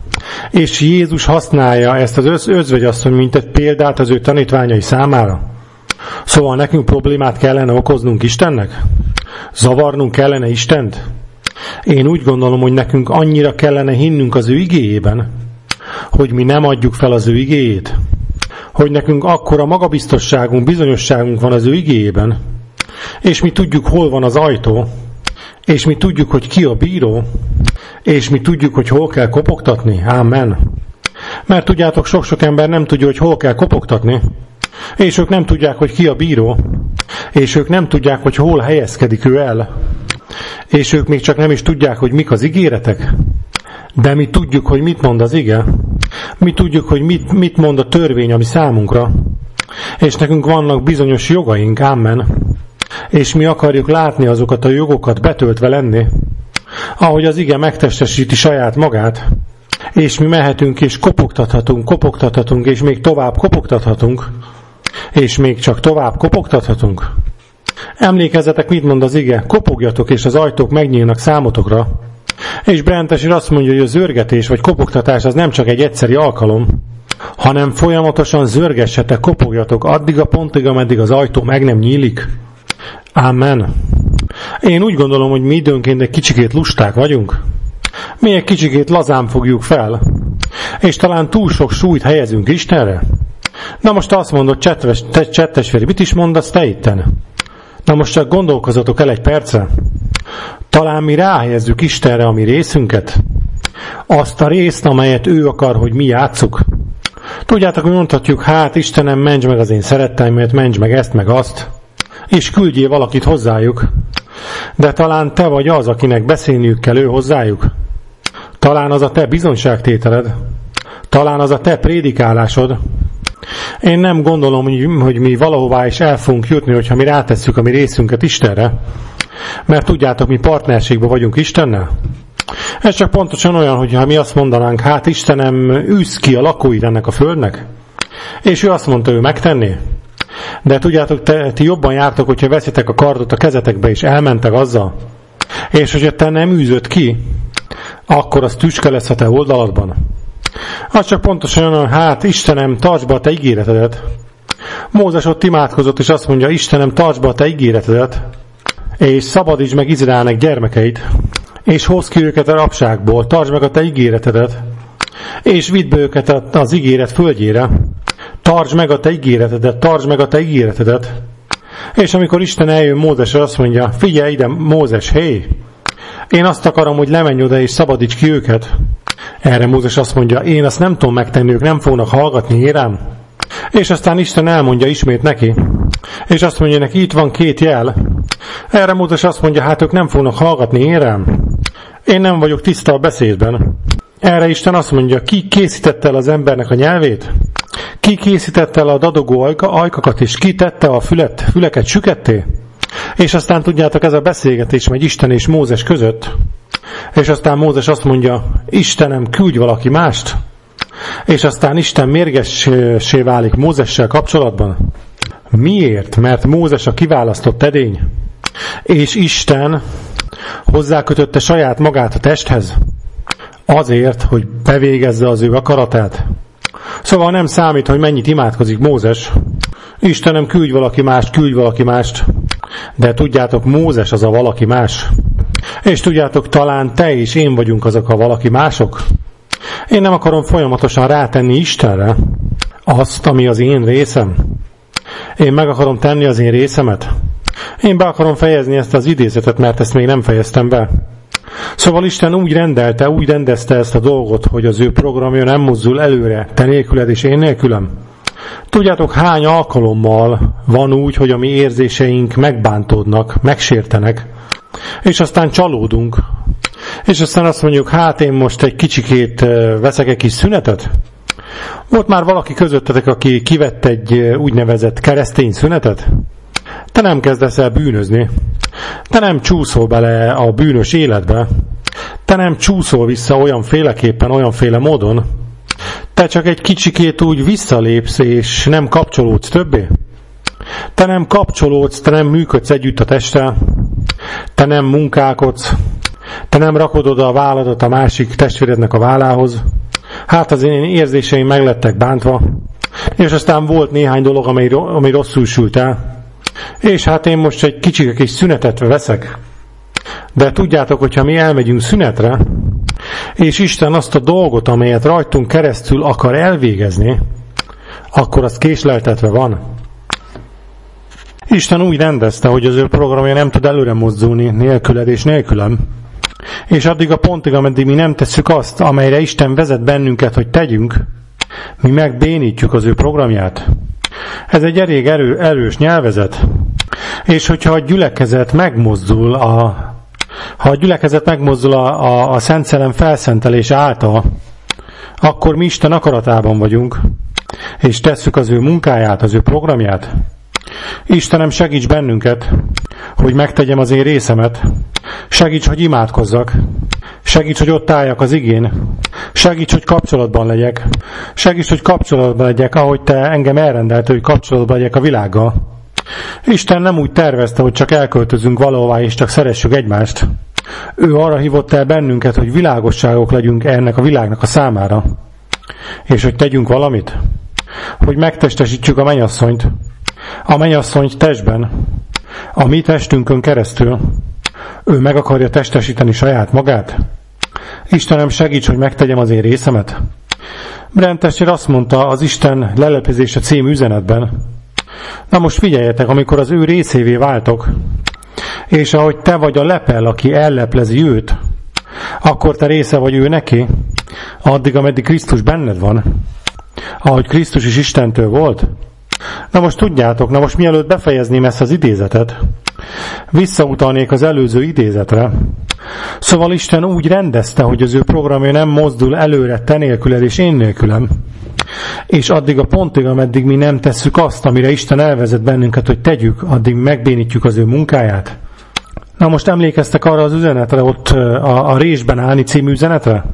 És Jézus használja ezt az öz- özvegyasszony, mint egy példát az ő tanítványai számára. Szóval nekünk problémát kellene okoznunk Istennek? Zavarnunk kellene Istent? Én úgy gondolom, hogy nekünk annyira kellene hinnünk az ő igéjében, hogy mi nem adjuk fel az ő igéjét. Hogy nekünk akkora magabiztosságunk, bizonyosságunk van az ő igéjében, és mi tudjuk, hol van az ajtó, és mi tudjuk, hogy ki a bíró, és mi tudjuk, hogy hol kell kopogtatni. Ámen. Mert tudjátok, sok-sok ember nem tudja, hogy hol kell kopogtatni, és ők nem tudják, hogy ki a bíró, és ők nem tudják, hogy hol helyezkedik ő el, és ők még csak nem is tudják, hogy mik az ígéretek. De mi tudjuk, hogy mit mond az ige, mi tudjuk, hogy mit, mit mond a törvény, ami számunkra, és nekünk vannak bizonyos jogaink, ámen, és mi akarjuk látni azokat a jogokat betöltve lenni, ahogy az ige megtestesíti saját magát, és mi mehetünk és kopogtathatunk, kopogtathatunk, és még tovább kopogtathatunk, és még csak tovább kopogtathatunk. Emlékezzetek, mit mond az ige, kopogjatok, és az ajtók megnyílnak számotokra. És Brentes is azt mondja, hogy a zörgetés vagy kopogtatás az nem csak egy egyszeri alkalom, hanem folyamatosan zörgessetek, kopogjatok addig a pontig, ameddig az ajtó meg nem nyílik. Amen. Én úgy gondolom, hogy mi időnként egy kicsikét lusták vagyunk. Mi egy kicsikét lazán fogjuk fel, és talán túl sok súlyt helyezünk Istenre. Na most azt mondod, csettesvéri, mit is mondasz te itten? Na most csak gondolkozzatok el egy percre. Talán mi ráhelyezzük Istenre a mi részünket, azt a részt, amelyet ő akar, hogy mi játsszuk. Tudjátok, hogy mondhatjuk, hát Istenem, mentsd meg az én szeretteimet, mentsd meg ezt, meg azt, és küldjél valakit hozzájuk. De talán te vagy az, akinek beszélniük kell ő hozzájuk. Talán az a te bizonyságtételed. Talán az a te prédikálásod. Én nem gondolom, hogy mi valahová is el fogunk jutni, hogyha mi rátesszük a mi részünket Istenre. Mert tudjátok, mi partnerségben vagyunk Istennel. Ez csak pontosan olyan, hogyha mi azt mondanánk, hát Istenem, űzz ki a lakóit ennek a földnek. És ő azt mondta, ő megtenné. De tudjátok, te, ti jobban jártok, hogyha veszitek a kardot a kezetekbe, és elmentek azzal. És hogyha te nem űzöd ki, akkor az tüske lesz a te oldaladban. Az csak pontosan olyan, hát Istenem, tartsd be a te ígéretedet. Mózes ott imádkozott, és azt mondja, Istenem, tartsd be a te ígéretedet, és szabadítsd meg Izraelnek gyermekeit, és hozd ki őket a rabságból, tartsd meg a te ígéretedet, és vidd be őket az ígéret földjére, tartsd meg a te ígéretedet, tartsd meg a te ígéretedet. És amikor Isten eljön Mózesre, azt mondja, figyelj ide, Mózes, hé, én azt akarom, hogy lemenj oda és szabadíts ki őket. Erre Mózes azt mondja, én azt nem tudom megtenni, ők nem fognak hallgatni, érám. És aztán Isten elmondja ismét neki, és azt mondja neki, itt van két jel. Erre Mózes azt mondja, hát ők nem fognak hallgatni, érám. Én nem vagyok tiszta a beszédben. Erre Isten azt mondja, ki készítette el az embernek a nyelvét? Ki készítette el a dadogó ajka, ajkakat, és ki tette a fület, füleket süketté? És aztán tudjátok, ez a beszélgetés megy Isten és Mózes között. És aztán Mózes azt mondja, Istenem, küldj valaki mást. És aztán Isten mérgessé válik Mózessel kapcsolatban. Miért? Mert Mózes a kiválasztott edény, és Isten hozzákötötte saját magát a testhez, azért, hogy bevégezze az ő akaratát. Szóval nem számít, hogy mennyit imádkozik Mózes. Istenem, küldj valaki mást, küldj valaki mást. De tudjátok, Mózes az a valaki más. És tudjátok, talán te és én vagyunk azok a valaki mások. Én nem akarom folyamatosan rátenni Istenre azt, ami az én részem. Én meg akarom tenni az én részemet. Én be akarom fejezni ezt az idézetet, mert ezt még nem fejeztem be. Szóval Isten úgy rendelte, úgy rendezte ezt a dolgot, hogy az ő programja nem mozdul előre, te nélküled és én nélkülem. Tudjátok, hány alkalommal van úgy, hogy a mi érzéseink megbántódnak, megsértenek, és aztán csalódunk, és aztán azt mondjuk, hát én most egy kicsikét veszek egy kis szünetet. Volt már valaki közöttetek, aki kivett egy úgynevezett keresztény szünetet? Te nem kezdesz el bűnözni. Te nem csúszol bele a bűnös életbe. Te nem csúszol vissza olyan féleképpen, olyanféle módon. Te csak egy kicsikét úgy visszalépsz, és nem kapcsolódsz többé. Te nem kapcsolódsz, te nem működsz együtt a testtel. Te nem munkálkodsz. Te nem rakod oda a válladat a másik testvérednek a vállához. Hát az én érzéseim meglettek bántva. És aztán volt néhány dolog, ami, ami rosszul sült el. És hát én most egy kicsike kis szünetet veszek. De tudjátok, hogyha mi elmegyünk szünetre, és Isten azt a dolgot, amelyet rajtunk keresztül akar elvégezni, akkor az késleltetve van. Isten úgy rendezte, hogy az ő programja nem tud előre mozdulni nélküled és nélkülem. És addig a pontig, ameddig mi nem tesszük azt, amelyre Isten vezet bennünket, hogy tegyünk, mi megbénítjuk az ő programját. Ez egy elég erő, erős nyelvezet. És hogyha a gyülekezet megmozdul a, ha a gyülekezet megmozdul a, a, a Szent Szellem felszentelése által, akkor mi Isten akaratában vagyunk, és tesszük az ő munkáját, az ő programját. Istenem, segíts bennünket, hogy megtegyem az én részemet. Segíts, hogy imádkozzak. Segíts, hogy ott álljak az igén. Segíts, hogy kapcsolatban legyek. Segíts, hogy kapcsolatban legyek, ahogy te engem elrendeltél, hogy kapcsolatban legyek a világgal. Isten nem úgy tervezte, hogy csak elköltözünk valahová, és csak szeressük egymást. Ő arra hívott el bennünket, hogy világosságok legyünk ennek a világnak a számára. És hogy tegyünk valamit. Hogy megtestesítsük a mennyasszonyt. A mennyasszonyt testben. A mi testünkön keresztül. Ő meg akarja testesíteni saját magát. Istenem, segíts, hogy megtegyem az én részemet. Brent testvér azt mondta az Isten lelepezése című üzenetben. Na most figyeljetek, amikor az ő részévé váltok, és ahogy te vagy a lepel, aki elleplezi őt, akkor te része vagy ő neki, addig, ameddig Krisztus benned van, ahogy Krisztus is Istentől volt. Na most tudjátok, na most mielőtt befejezném ezt az idézetet, visszautalnék az előző idézetre. Szóval Isten úgy rendezte, hogy az ő programja nem mozdul előre te nélküled és én nélkülem. És addig a pontig, ameddig mi nem tesszük azt, amire Isten elvezet bennünket, hogy tegyük, addig megbénítjuk az ő munkáját. Na most emlékeztek arra az üzenetre, ott a, a Résben állni című üzenetre?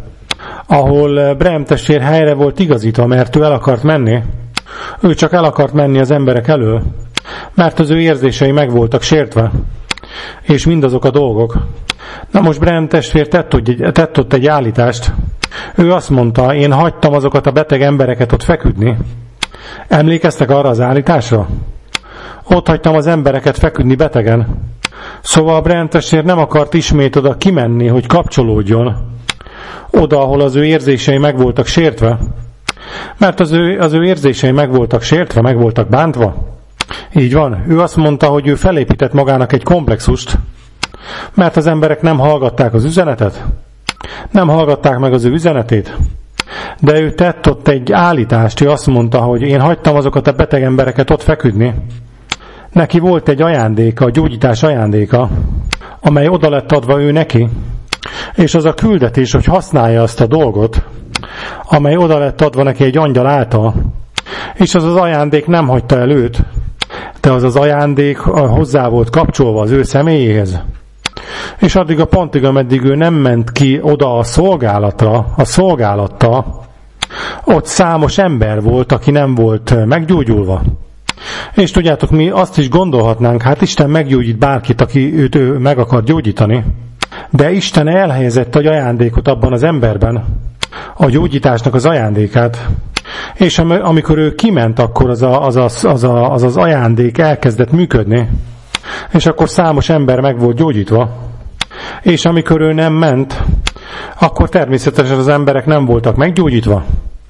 Ahol Brem testvér helyre volt igazítva, mert ő el akart menni. Ő csak el akart menni az emberek elől, mert az ő érzései meg voltak sértve. És mindazok a dolgok. Na most Brem testvér tett, tett ott egy állítást. Ő azt mondta, én hagytam azokat a beteg embereket ott feküdni. Emlékeztek arra az állításra? Ott hagytam az embereket feküdni betegen. Szóval Brem testvér nem akart ismét oda kimenni, hogy kapcsolódjon. Oda, ahol az ő érzései meg voltak sértve. Mert az ő, az ő érzései meg voltak sértve, meg voltak bántva. Így van. Ő azt mondta, hogy ő felépített magának egy komplexust, mert az emberek nem hallgatták az üzenetet. Nem hallgatták meg az ő üzenetét. De ő tett ott egy állítást, ő azt mondta, hogy én hagytam azokat a beteg embereket ott feküdni. Neki volt egy ajándéka, a gyógyítás ajándéka, amely oda lett adva ő neki, és az a küldetés, hogy használja azt a dolgot, amely oda lett adva neki egy angyal által, és az az ajándék nem hagyta el őt, de az az ajándék hozzá volt kapcsolva az ő személyéhez. És addig a pontig, ameddig ő nem ment ki oda a szolgálatra, a szolgálattal, ott számos ember volt, aki nem volt meggyógyulva. És tudjátok, mi azt is gondolhatnánk, hát Isten meggyógyít bárkit, aki őt ő meg akar gyógyítani, de Isten elhelyezett egy ajándékot abban az emberben, a gyógyításnak az ajándékát, és amikor ő kiment, akkor az a, az, a, az, a, az az ajándék elkezdett működni, és akkor számos ember meg volt gyógyítva, és amikor ő nem ment, akkor természetesen az emberek nem voltak meggyógyítva.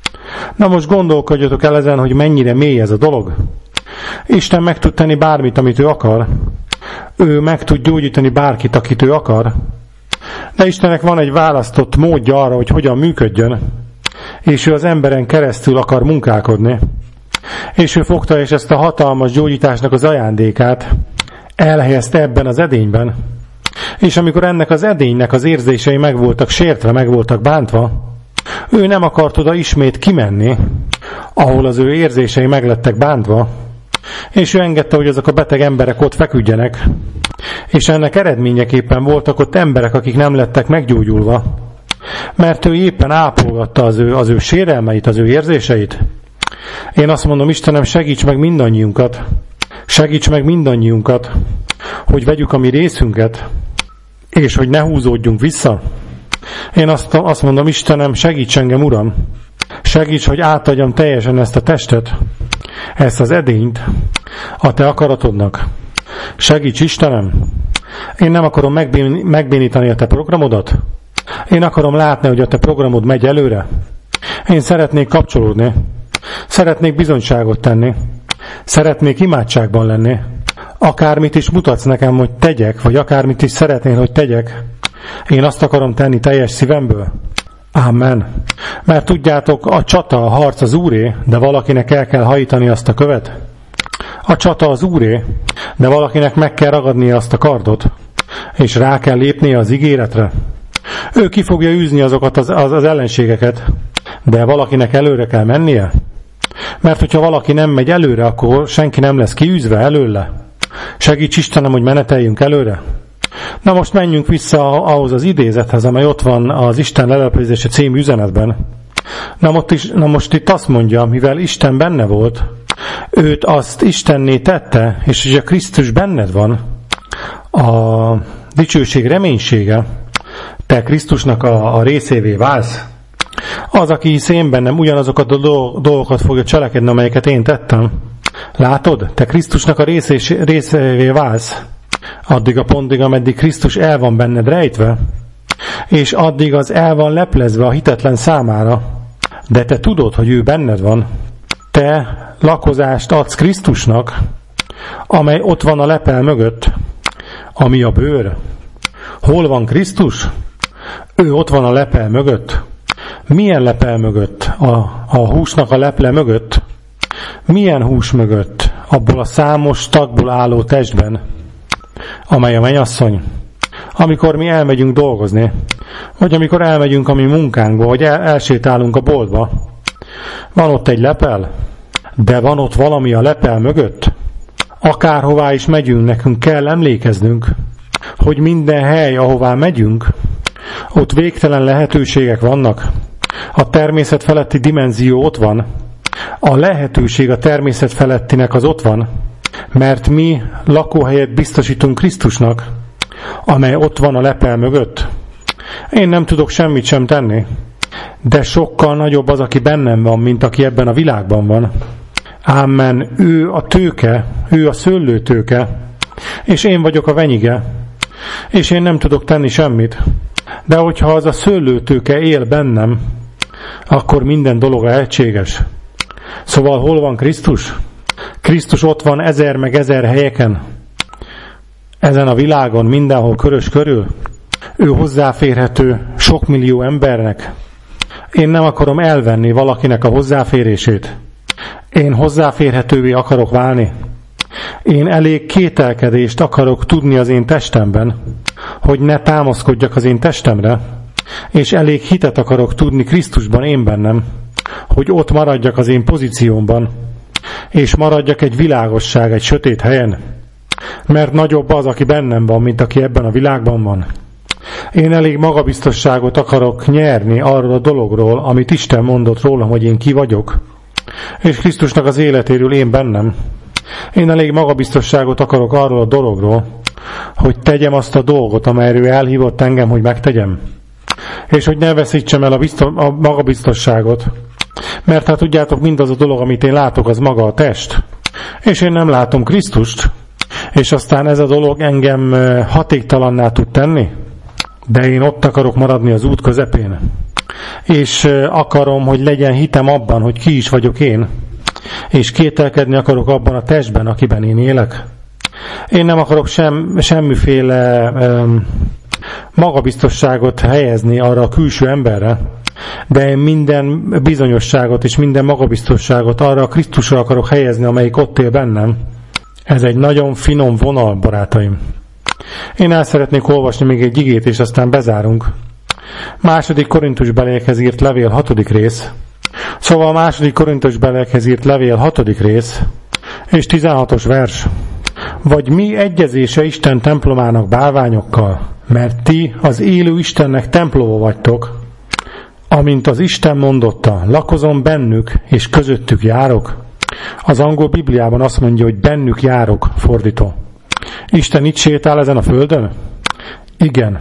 Na most gondolkodjatok el ezen, hogy mennyire mély ez a dolog. Isten meg tud tenni bármit, amit ő akar. Ő meg tud gyógyítani bárkit, akit ő akar. De Istennek van egy választott módja arra, hogy hogyan működjön, és ő az emberen keresztül akar munkálkodni. És ő fogta és ezt a hatalmas gyógyításnak az ajándékát elhelyezte ebben az edényben. És amikor ennek az edénynek az érzései meg voltak sértve, meg voltak bántva, ő nem akart oda ismét kimenni, ahol az ő érzései meglettek bántva, és ő engedte, hogy azok a beteg emberek ott feküdjenek, és ennek eredményeképpen voltak ott emberek, akik nem lettek meggyógyulva, mert ő éppen ápolgatta az ő, az ő sérelmeit, az ő érzéseit. Én azt mondom, Istenem, segíts meg mindannyiunkat, segíts meg mindannyiunkat, hogy vegyük a mi részünket, és hogy ne húzódjunk vissza. Én azt, azt mondom, Istenem, segíts engem, Uram, segíts, hogy átadjam teljesen ezt a testet, ezt az edényt a te akaratodnak. Segíts, Istenem! Én nem akarom megbén- megbénítani a te programodat. Én akarom látni, hogy a te programod megy előre. Én szeretnék kapcsolódni. Szeretnék bizonyságot tenni. Szeretnék imádságban lenni. Akármit is mutatsz nekem, hogy tegyek, vagy akármit is szeretnél, hogy tegyek, én azt akarom tenni teljes szívemből. Amen. Mert tudjátok, a csata, a harc az Úré, de valakinek el kell hajítani azt a követ. A csata az Úré, de valakinek meg kell ragadnia azt a kardot, és rá kell lépnie az ígéretre. Ő ki fogja űzni azokat az, az, az ellenségeket, de valakinek előre kell mennie. Mert hogyha valaki nem megy előre, akkor senki nem lesz kiűzve előle. Segíts, Istenem, hogy meneteljünk előre. Na most menjünk vissza ahhoz az idézethez, amely ott van az Isten leleplezése című üzenetben. Na most, is, na most itt azt mondja, mivel Isten benne volt, őt azt Istenné tette, és hogy a Krisztus benned van, a dicsőség reménysége, te Krisztusnak a, a részévé válsz. Az, aki hisz én bennem, ugyanazokat a dolgokat fogja cselekedni, amelyeket én tettem. Látod? Te Krisztusnak a részés, részévé válsz. Addig a pontig, ameddig Krisztus el van benned rejtve, és addig az el van leplezve a hitetlen számára. De te tudod, hogy ő benned van. Te lakozást adsz Krisztusnak, amely ott van a lepel mögött, ami a bőr. Hol van Krisztus? Ő ott van a lepel mögött. Milyen lepel mögött? A, a húsnak a leple mögött? Milyen hús mögött? Abból a számos tagból álló testben, amely a mennyasszony. Amikor mi elmegyünk dolgozni, vagy amikor elmegyünk a mi munkánkba, vagy el, elsétálunk a boltba, van ott egy lepel, de van ott valami a lepel mögött. Akárhová is megyünk, nekünk kell emlékeznünk, hogy minden hely, ahová megyünk, ott végtelen lehetőségek vannak. A természet feletti dimenzió ott van. A lehetőség a természet felettinek az ott van, mert mi lakóhelyet biztosítunk Krisztusnak, amely ott van a lepel mögött. Én nem tudok semmit sem tenni, de sokkal nagyobb az, aki bennem van, mint aki ebben a világban van. Amen. Ő a tőke, ő a szőlőtőke, és én vagyok a venyige, és én nem tudok tenni semmit. De hogyha az a szőlőtőke él bennem, akkor minden dolog lehetséges. Szóval hol van Krisztus? Krisztus ott van ezer meg ezer helyeken, ezen a világon, mindenhol körös körül. Ő hozzáférhető sok millió embernek. Én nem akarom elvenni valakinek a hozzáférését. Én hozzáférhetővé akarok válni. Én elég kételkedést akarok tudni az én testemben, hogy ne támaszkodjak az én testemre, és elég hitet akarok tudni Krisztusban én bennem, hogy ott maradjak az én pozíciómban, és maradjak egy világosság, egy sötét helyen, mert nagyobb az, aki bennem van, mint aki ebben a világban van. Én elég magabiztosságot akarok nyerni arról a dologról, amit Isten mondott rólam, hogy én ki vagyok, és Krisztusnak az életéről én bennem. Én elég magabiztosságot akarok arról a dologról, hogy tegyem azt a dolgot, amelyről elhívott engem, hogy megtegyem. És hogy ne veszítsem el a, biztos, a magabiztosságot. Mert hát tudjátok, mindaz a dolog, amit én látok, az maga a test. És én nem látom Krisztust. És aztán ez a dolog engem hatéktalanná tud tenni. De én ott akarok maradni az út közepén. És akarom, hogy legyen hitem abban, hogy ki is vagyok én. És kételkedni akarok abban a testben, akiben én élek. Én nem akarok sem, semmiféle um, magabiztosságot helyezni arra a külső emberre, de én minden bizonyosságot és minden magabiztosságot arra a Krisztusra akarok helyezni, amelyik ott él bennem. Ez egy nagyon finom vonal, barátaim. Én el szeretnék olvasni még egy igét, és aztán bezárunk. Második Korintusbeliekhez írt levél hatodik rész. Szóval a második Korintusbeliekhez írt levél hatodik rész, és tizenhatos vers. Vagy mi egyezése Isten templomának bálványokkal, mert ti az élő Istennek temploma vagytok, amint az Isten mondotta, lakozom bennük, és közöttük járok. Az angol Bibliában azt mondja, hogy bennük járok, fordító. Isten itt sétál ezen a földön? Igen.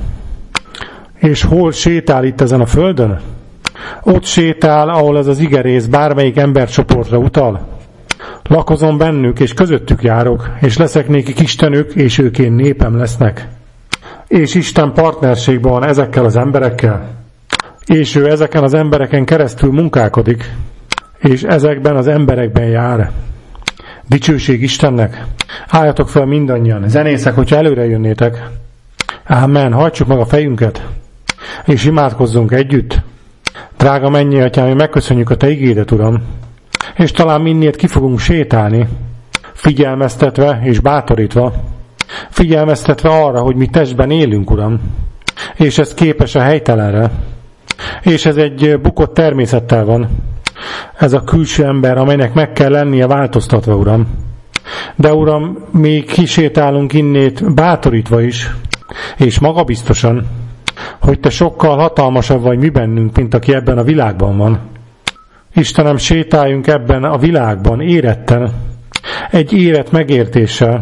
És hol sétál itt ezen a földön? Ott sétál, ahol ez az igerész bármelyik embercsoportra utal. Lakozom bennük, és közöttük járok, és leszek nékik Istenük, és ők én népem lesznek. És Isten partnerségben van ezekkel az emberekkel, és ő ezeken az embereken keresztül munkálkodik, és ezekben az emberekben jár. Dicsőség Istennek! Álljatok fel mindannyian, zenészek, hogyha előre jönnétek. Ámen, hajtsuk meg a fejünket, és imádkozzunk együtt. Drága mennyei Atyám, mi megköszönjük a Te igédet, Uram, és talán minnét ki fogunk sétálni, figyelmeztetve és bátorítva, figyelmeztetve arra, hogy mi testben élünk, Uram, és ez képes a helytelenre, és ez egy bukott természettel van, ez a külső ember, amelynek meg kell lennie változtatva, Uram. De Uram, mi kisétálunk innét bátorítva is, és magabiztosan, hogy Te sokkal hatalmasabb vagy mi bennünk, mint aki ebben a világban van. Istenem, sétáljunk ebben a világban éretten, egy érett megértéssel,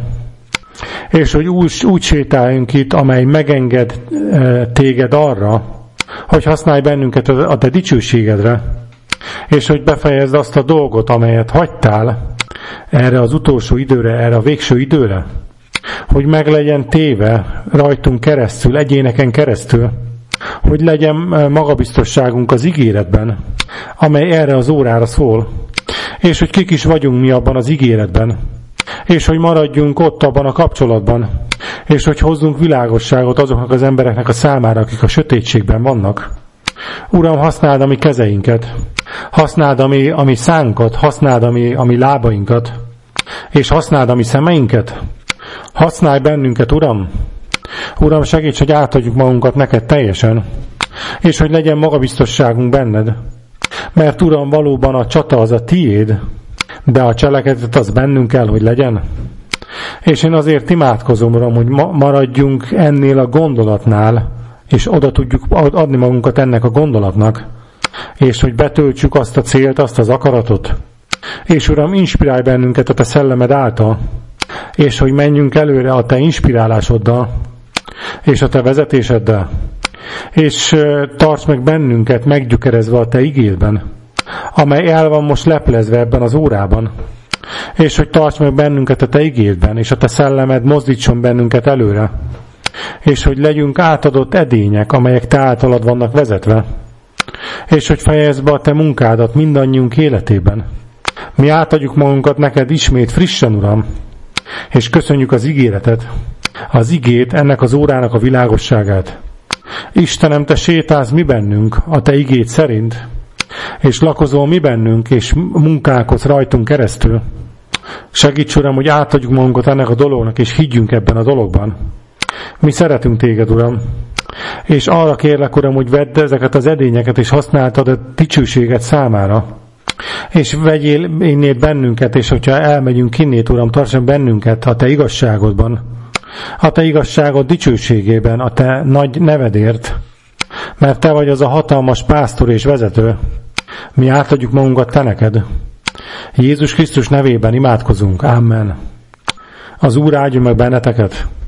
és hogy úgy, úgy sétáljunk itt, amely megenged e, téged arra, hogy használj bennünket a, a Te dicsőségedre, és hogy befejezd azt a dolgot, amelyet hagytál erre az utolsó időre, erre a végső időre, hogy meg legyen téve rajtunk keresztül, egyéneken keresztül, hogy legyen magabiztosságunk az ígéretben, amely erre az órára szól, és hogy kik is vagyunk mi abban az ígéretben, és hogy maradjunk ott abban a kapcsolatban, és hogy hozzunk világosságot azoknak az embereknek a számára, akik a sötétségben vannak. Uram, használd a mi kezeinket, használd a mi, a mi szánkat, használd a mi, a mi lábainkat, és használd a mi szemeinket, használj bennünket, Uram. Uram, segíts, hogy átadjuk magunkat neked teljesen, és hogy legyen magabiztosságunk benned, mert Uram, valóban a csata az a tiéd, de a cselekedet az bennünk kell, hogy legyen. És én azért imádkozom, Uram, hogy ma maradjunk ennél a gondolatnál, és oda tudjuk adni magunkat ennek a gondolatnak, és hogy betöltsük azt a célt, azt az akaratot. És Uram, inspirálj bennünket a Te szellemed által, és hogy menjünk előre a Te inspirálásoddal, és a Te vezetéseddel, és tarts meg bennünket meggyökerezve a Te igédben, amely el van most leplezve ebben az órában, és hogy tarts meg bennünket a Te igédben, és a Te szellemed mozdítson bennünket előre, és hogy legyünk átadott edények, amelyek Te általad vannak vezetve, és hogy fejezd be a Te munkádat mindannyiunk életében. Mi átadjuk magunkat neked ismét frissen, Uram, és köszönjük az ígéretet, az igét, ennek az órának a világosságát. Istenem, Te sétálsz mi bennünk a Te igét szerint, és lakozol mi bennünk, és munkálkodsz rajtunk keresztül. Segíts, Uram, hogy átadjuk magunkat ennek a dolognak, és higgyünk ebben a dologban. Mi szeretünk Téged, Uram, és arra kérlek, Uram, hogy vedd ezeket az edényeket, és használtad a dicsőséget számára. És vegyél innét bennünket, és hogyha elmegyünk innét, Uram, tarts meg bennünket a Te igazságodban, a Te igazságod dicsőségében, a Te nagy nevedért, mert Te vagy az a hatalmas pásztor és vezető. Mi átadjuk magunkat Te neked, Jézus Krisztus nevében imádkozunk. Amen. Az Úr áldjon meg benneteket.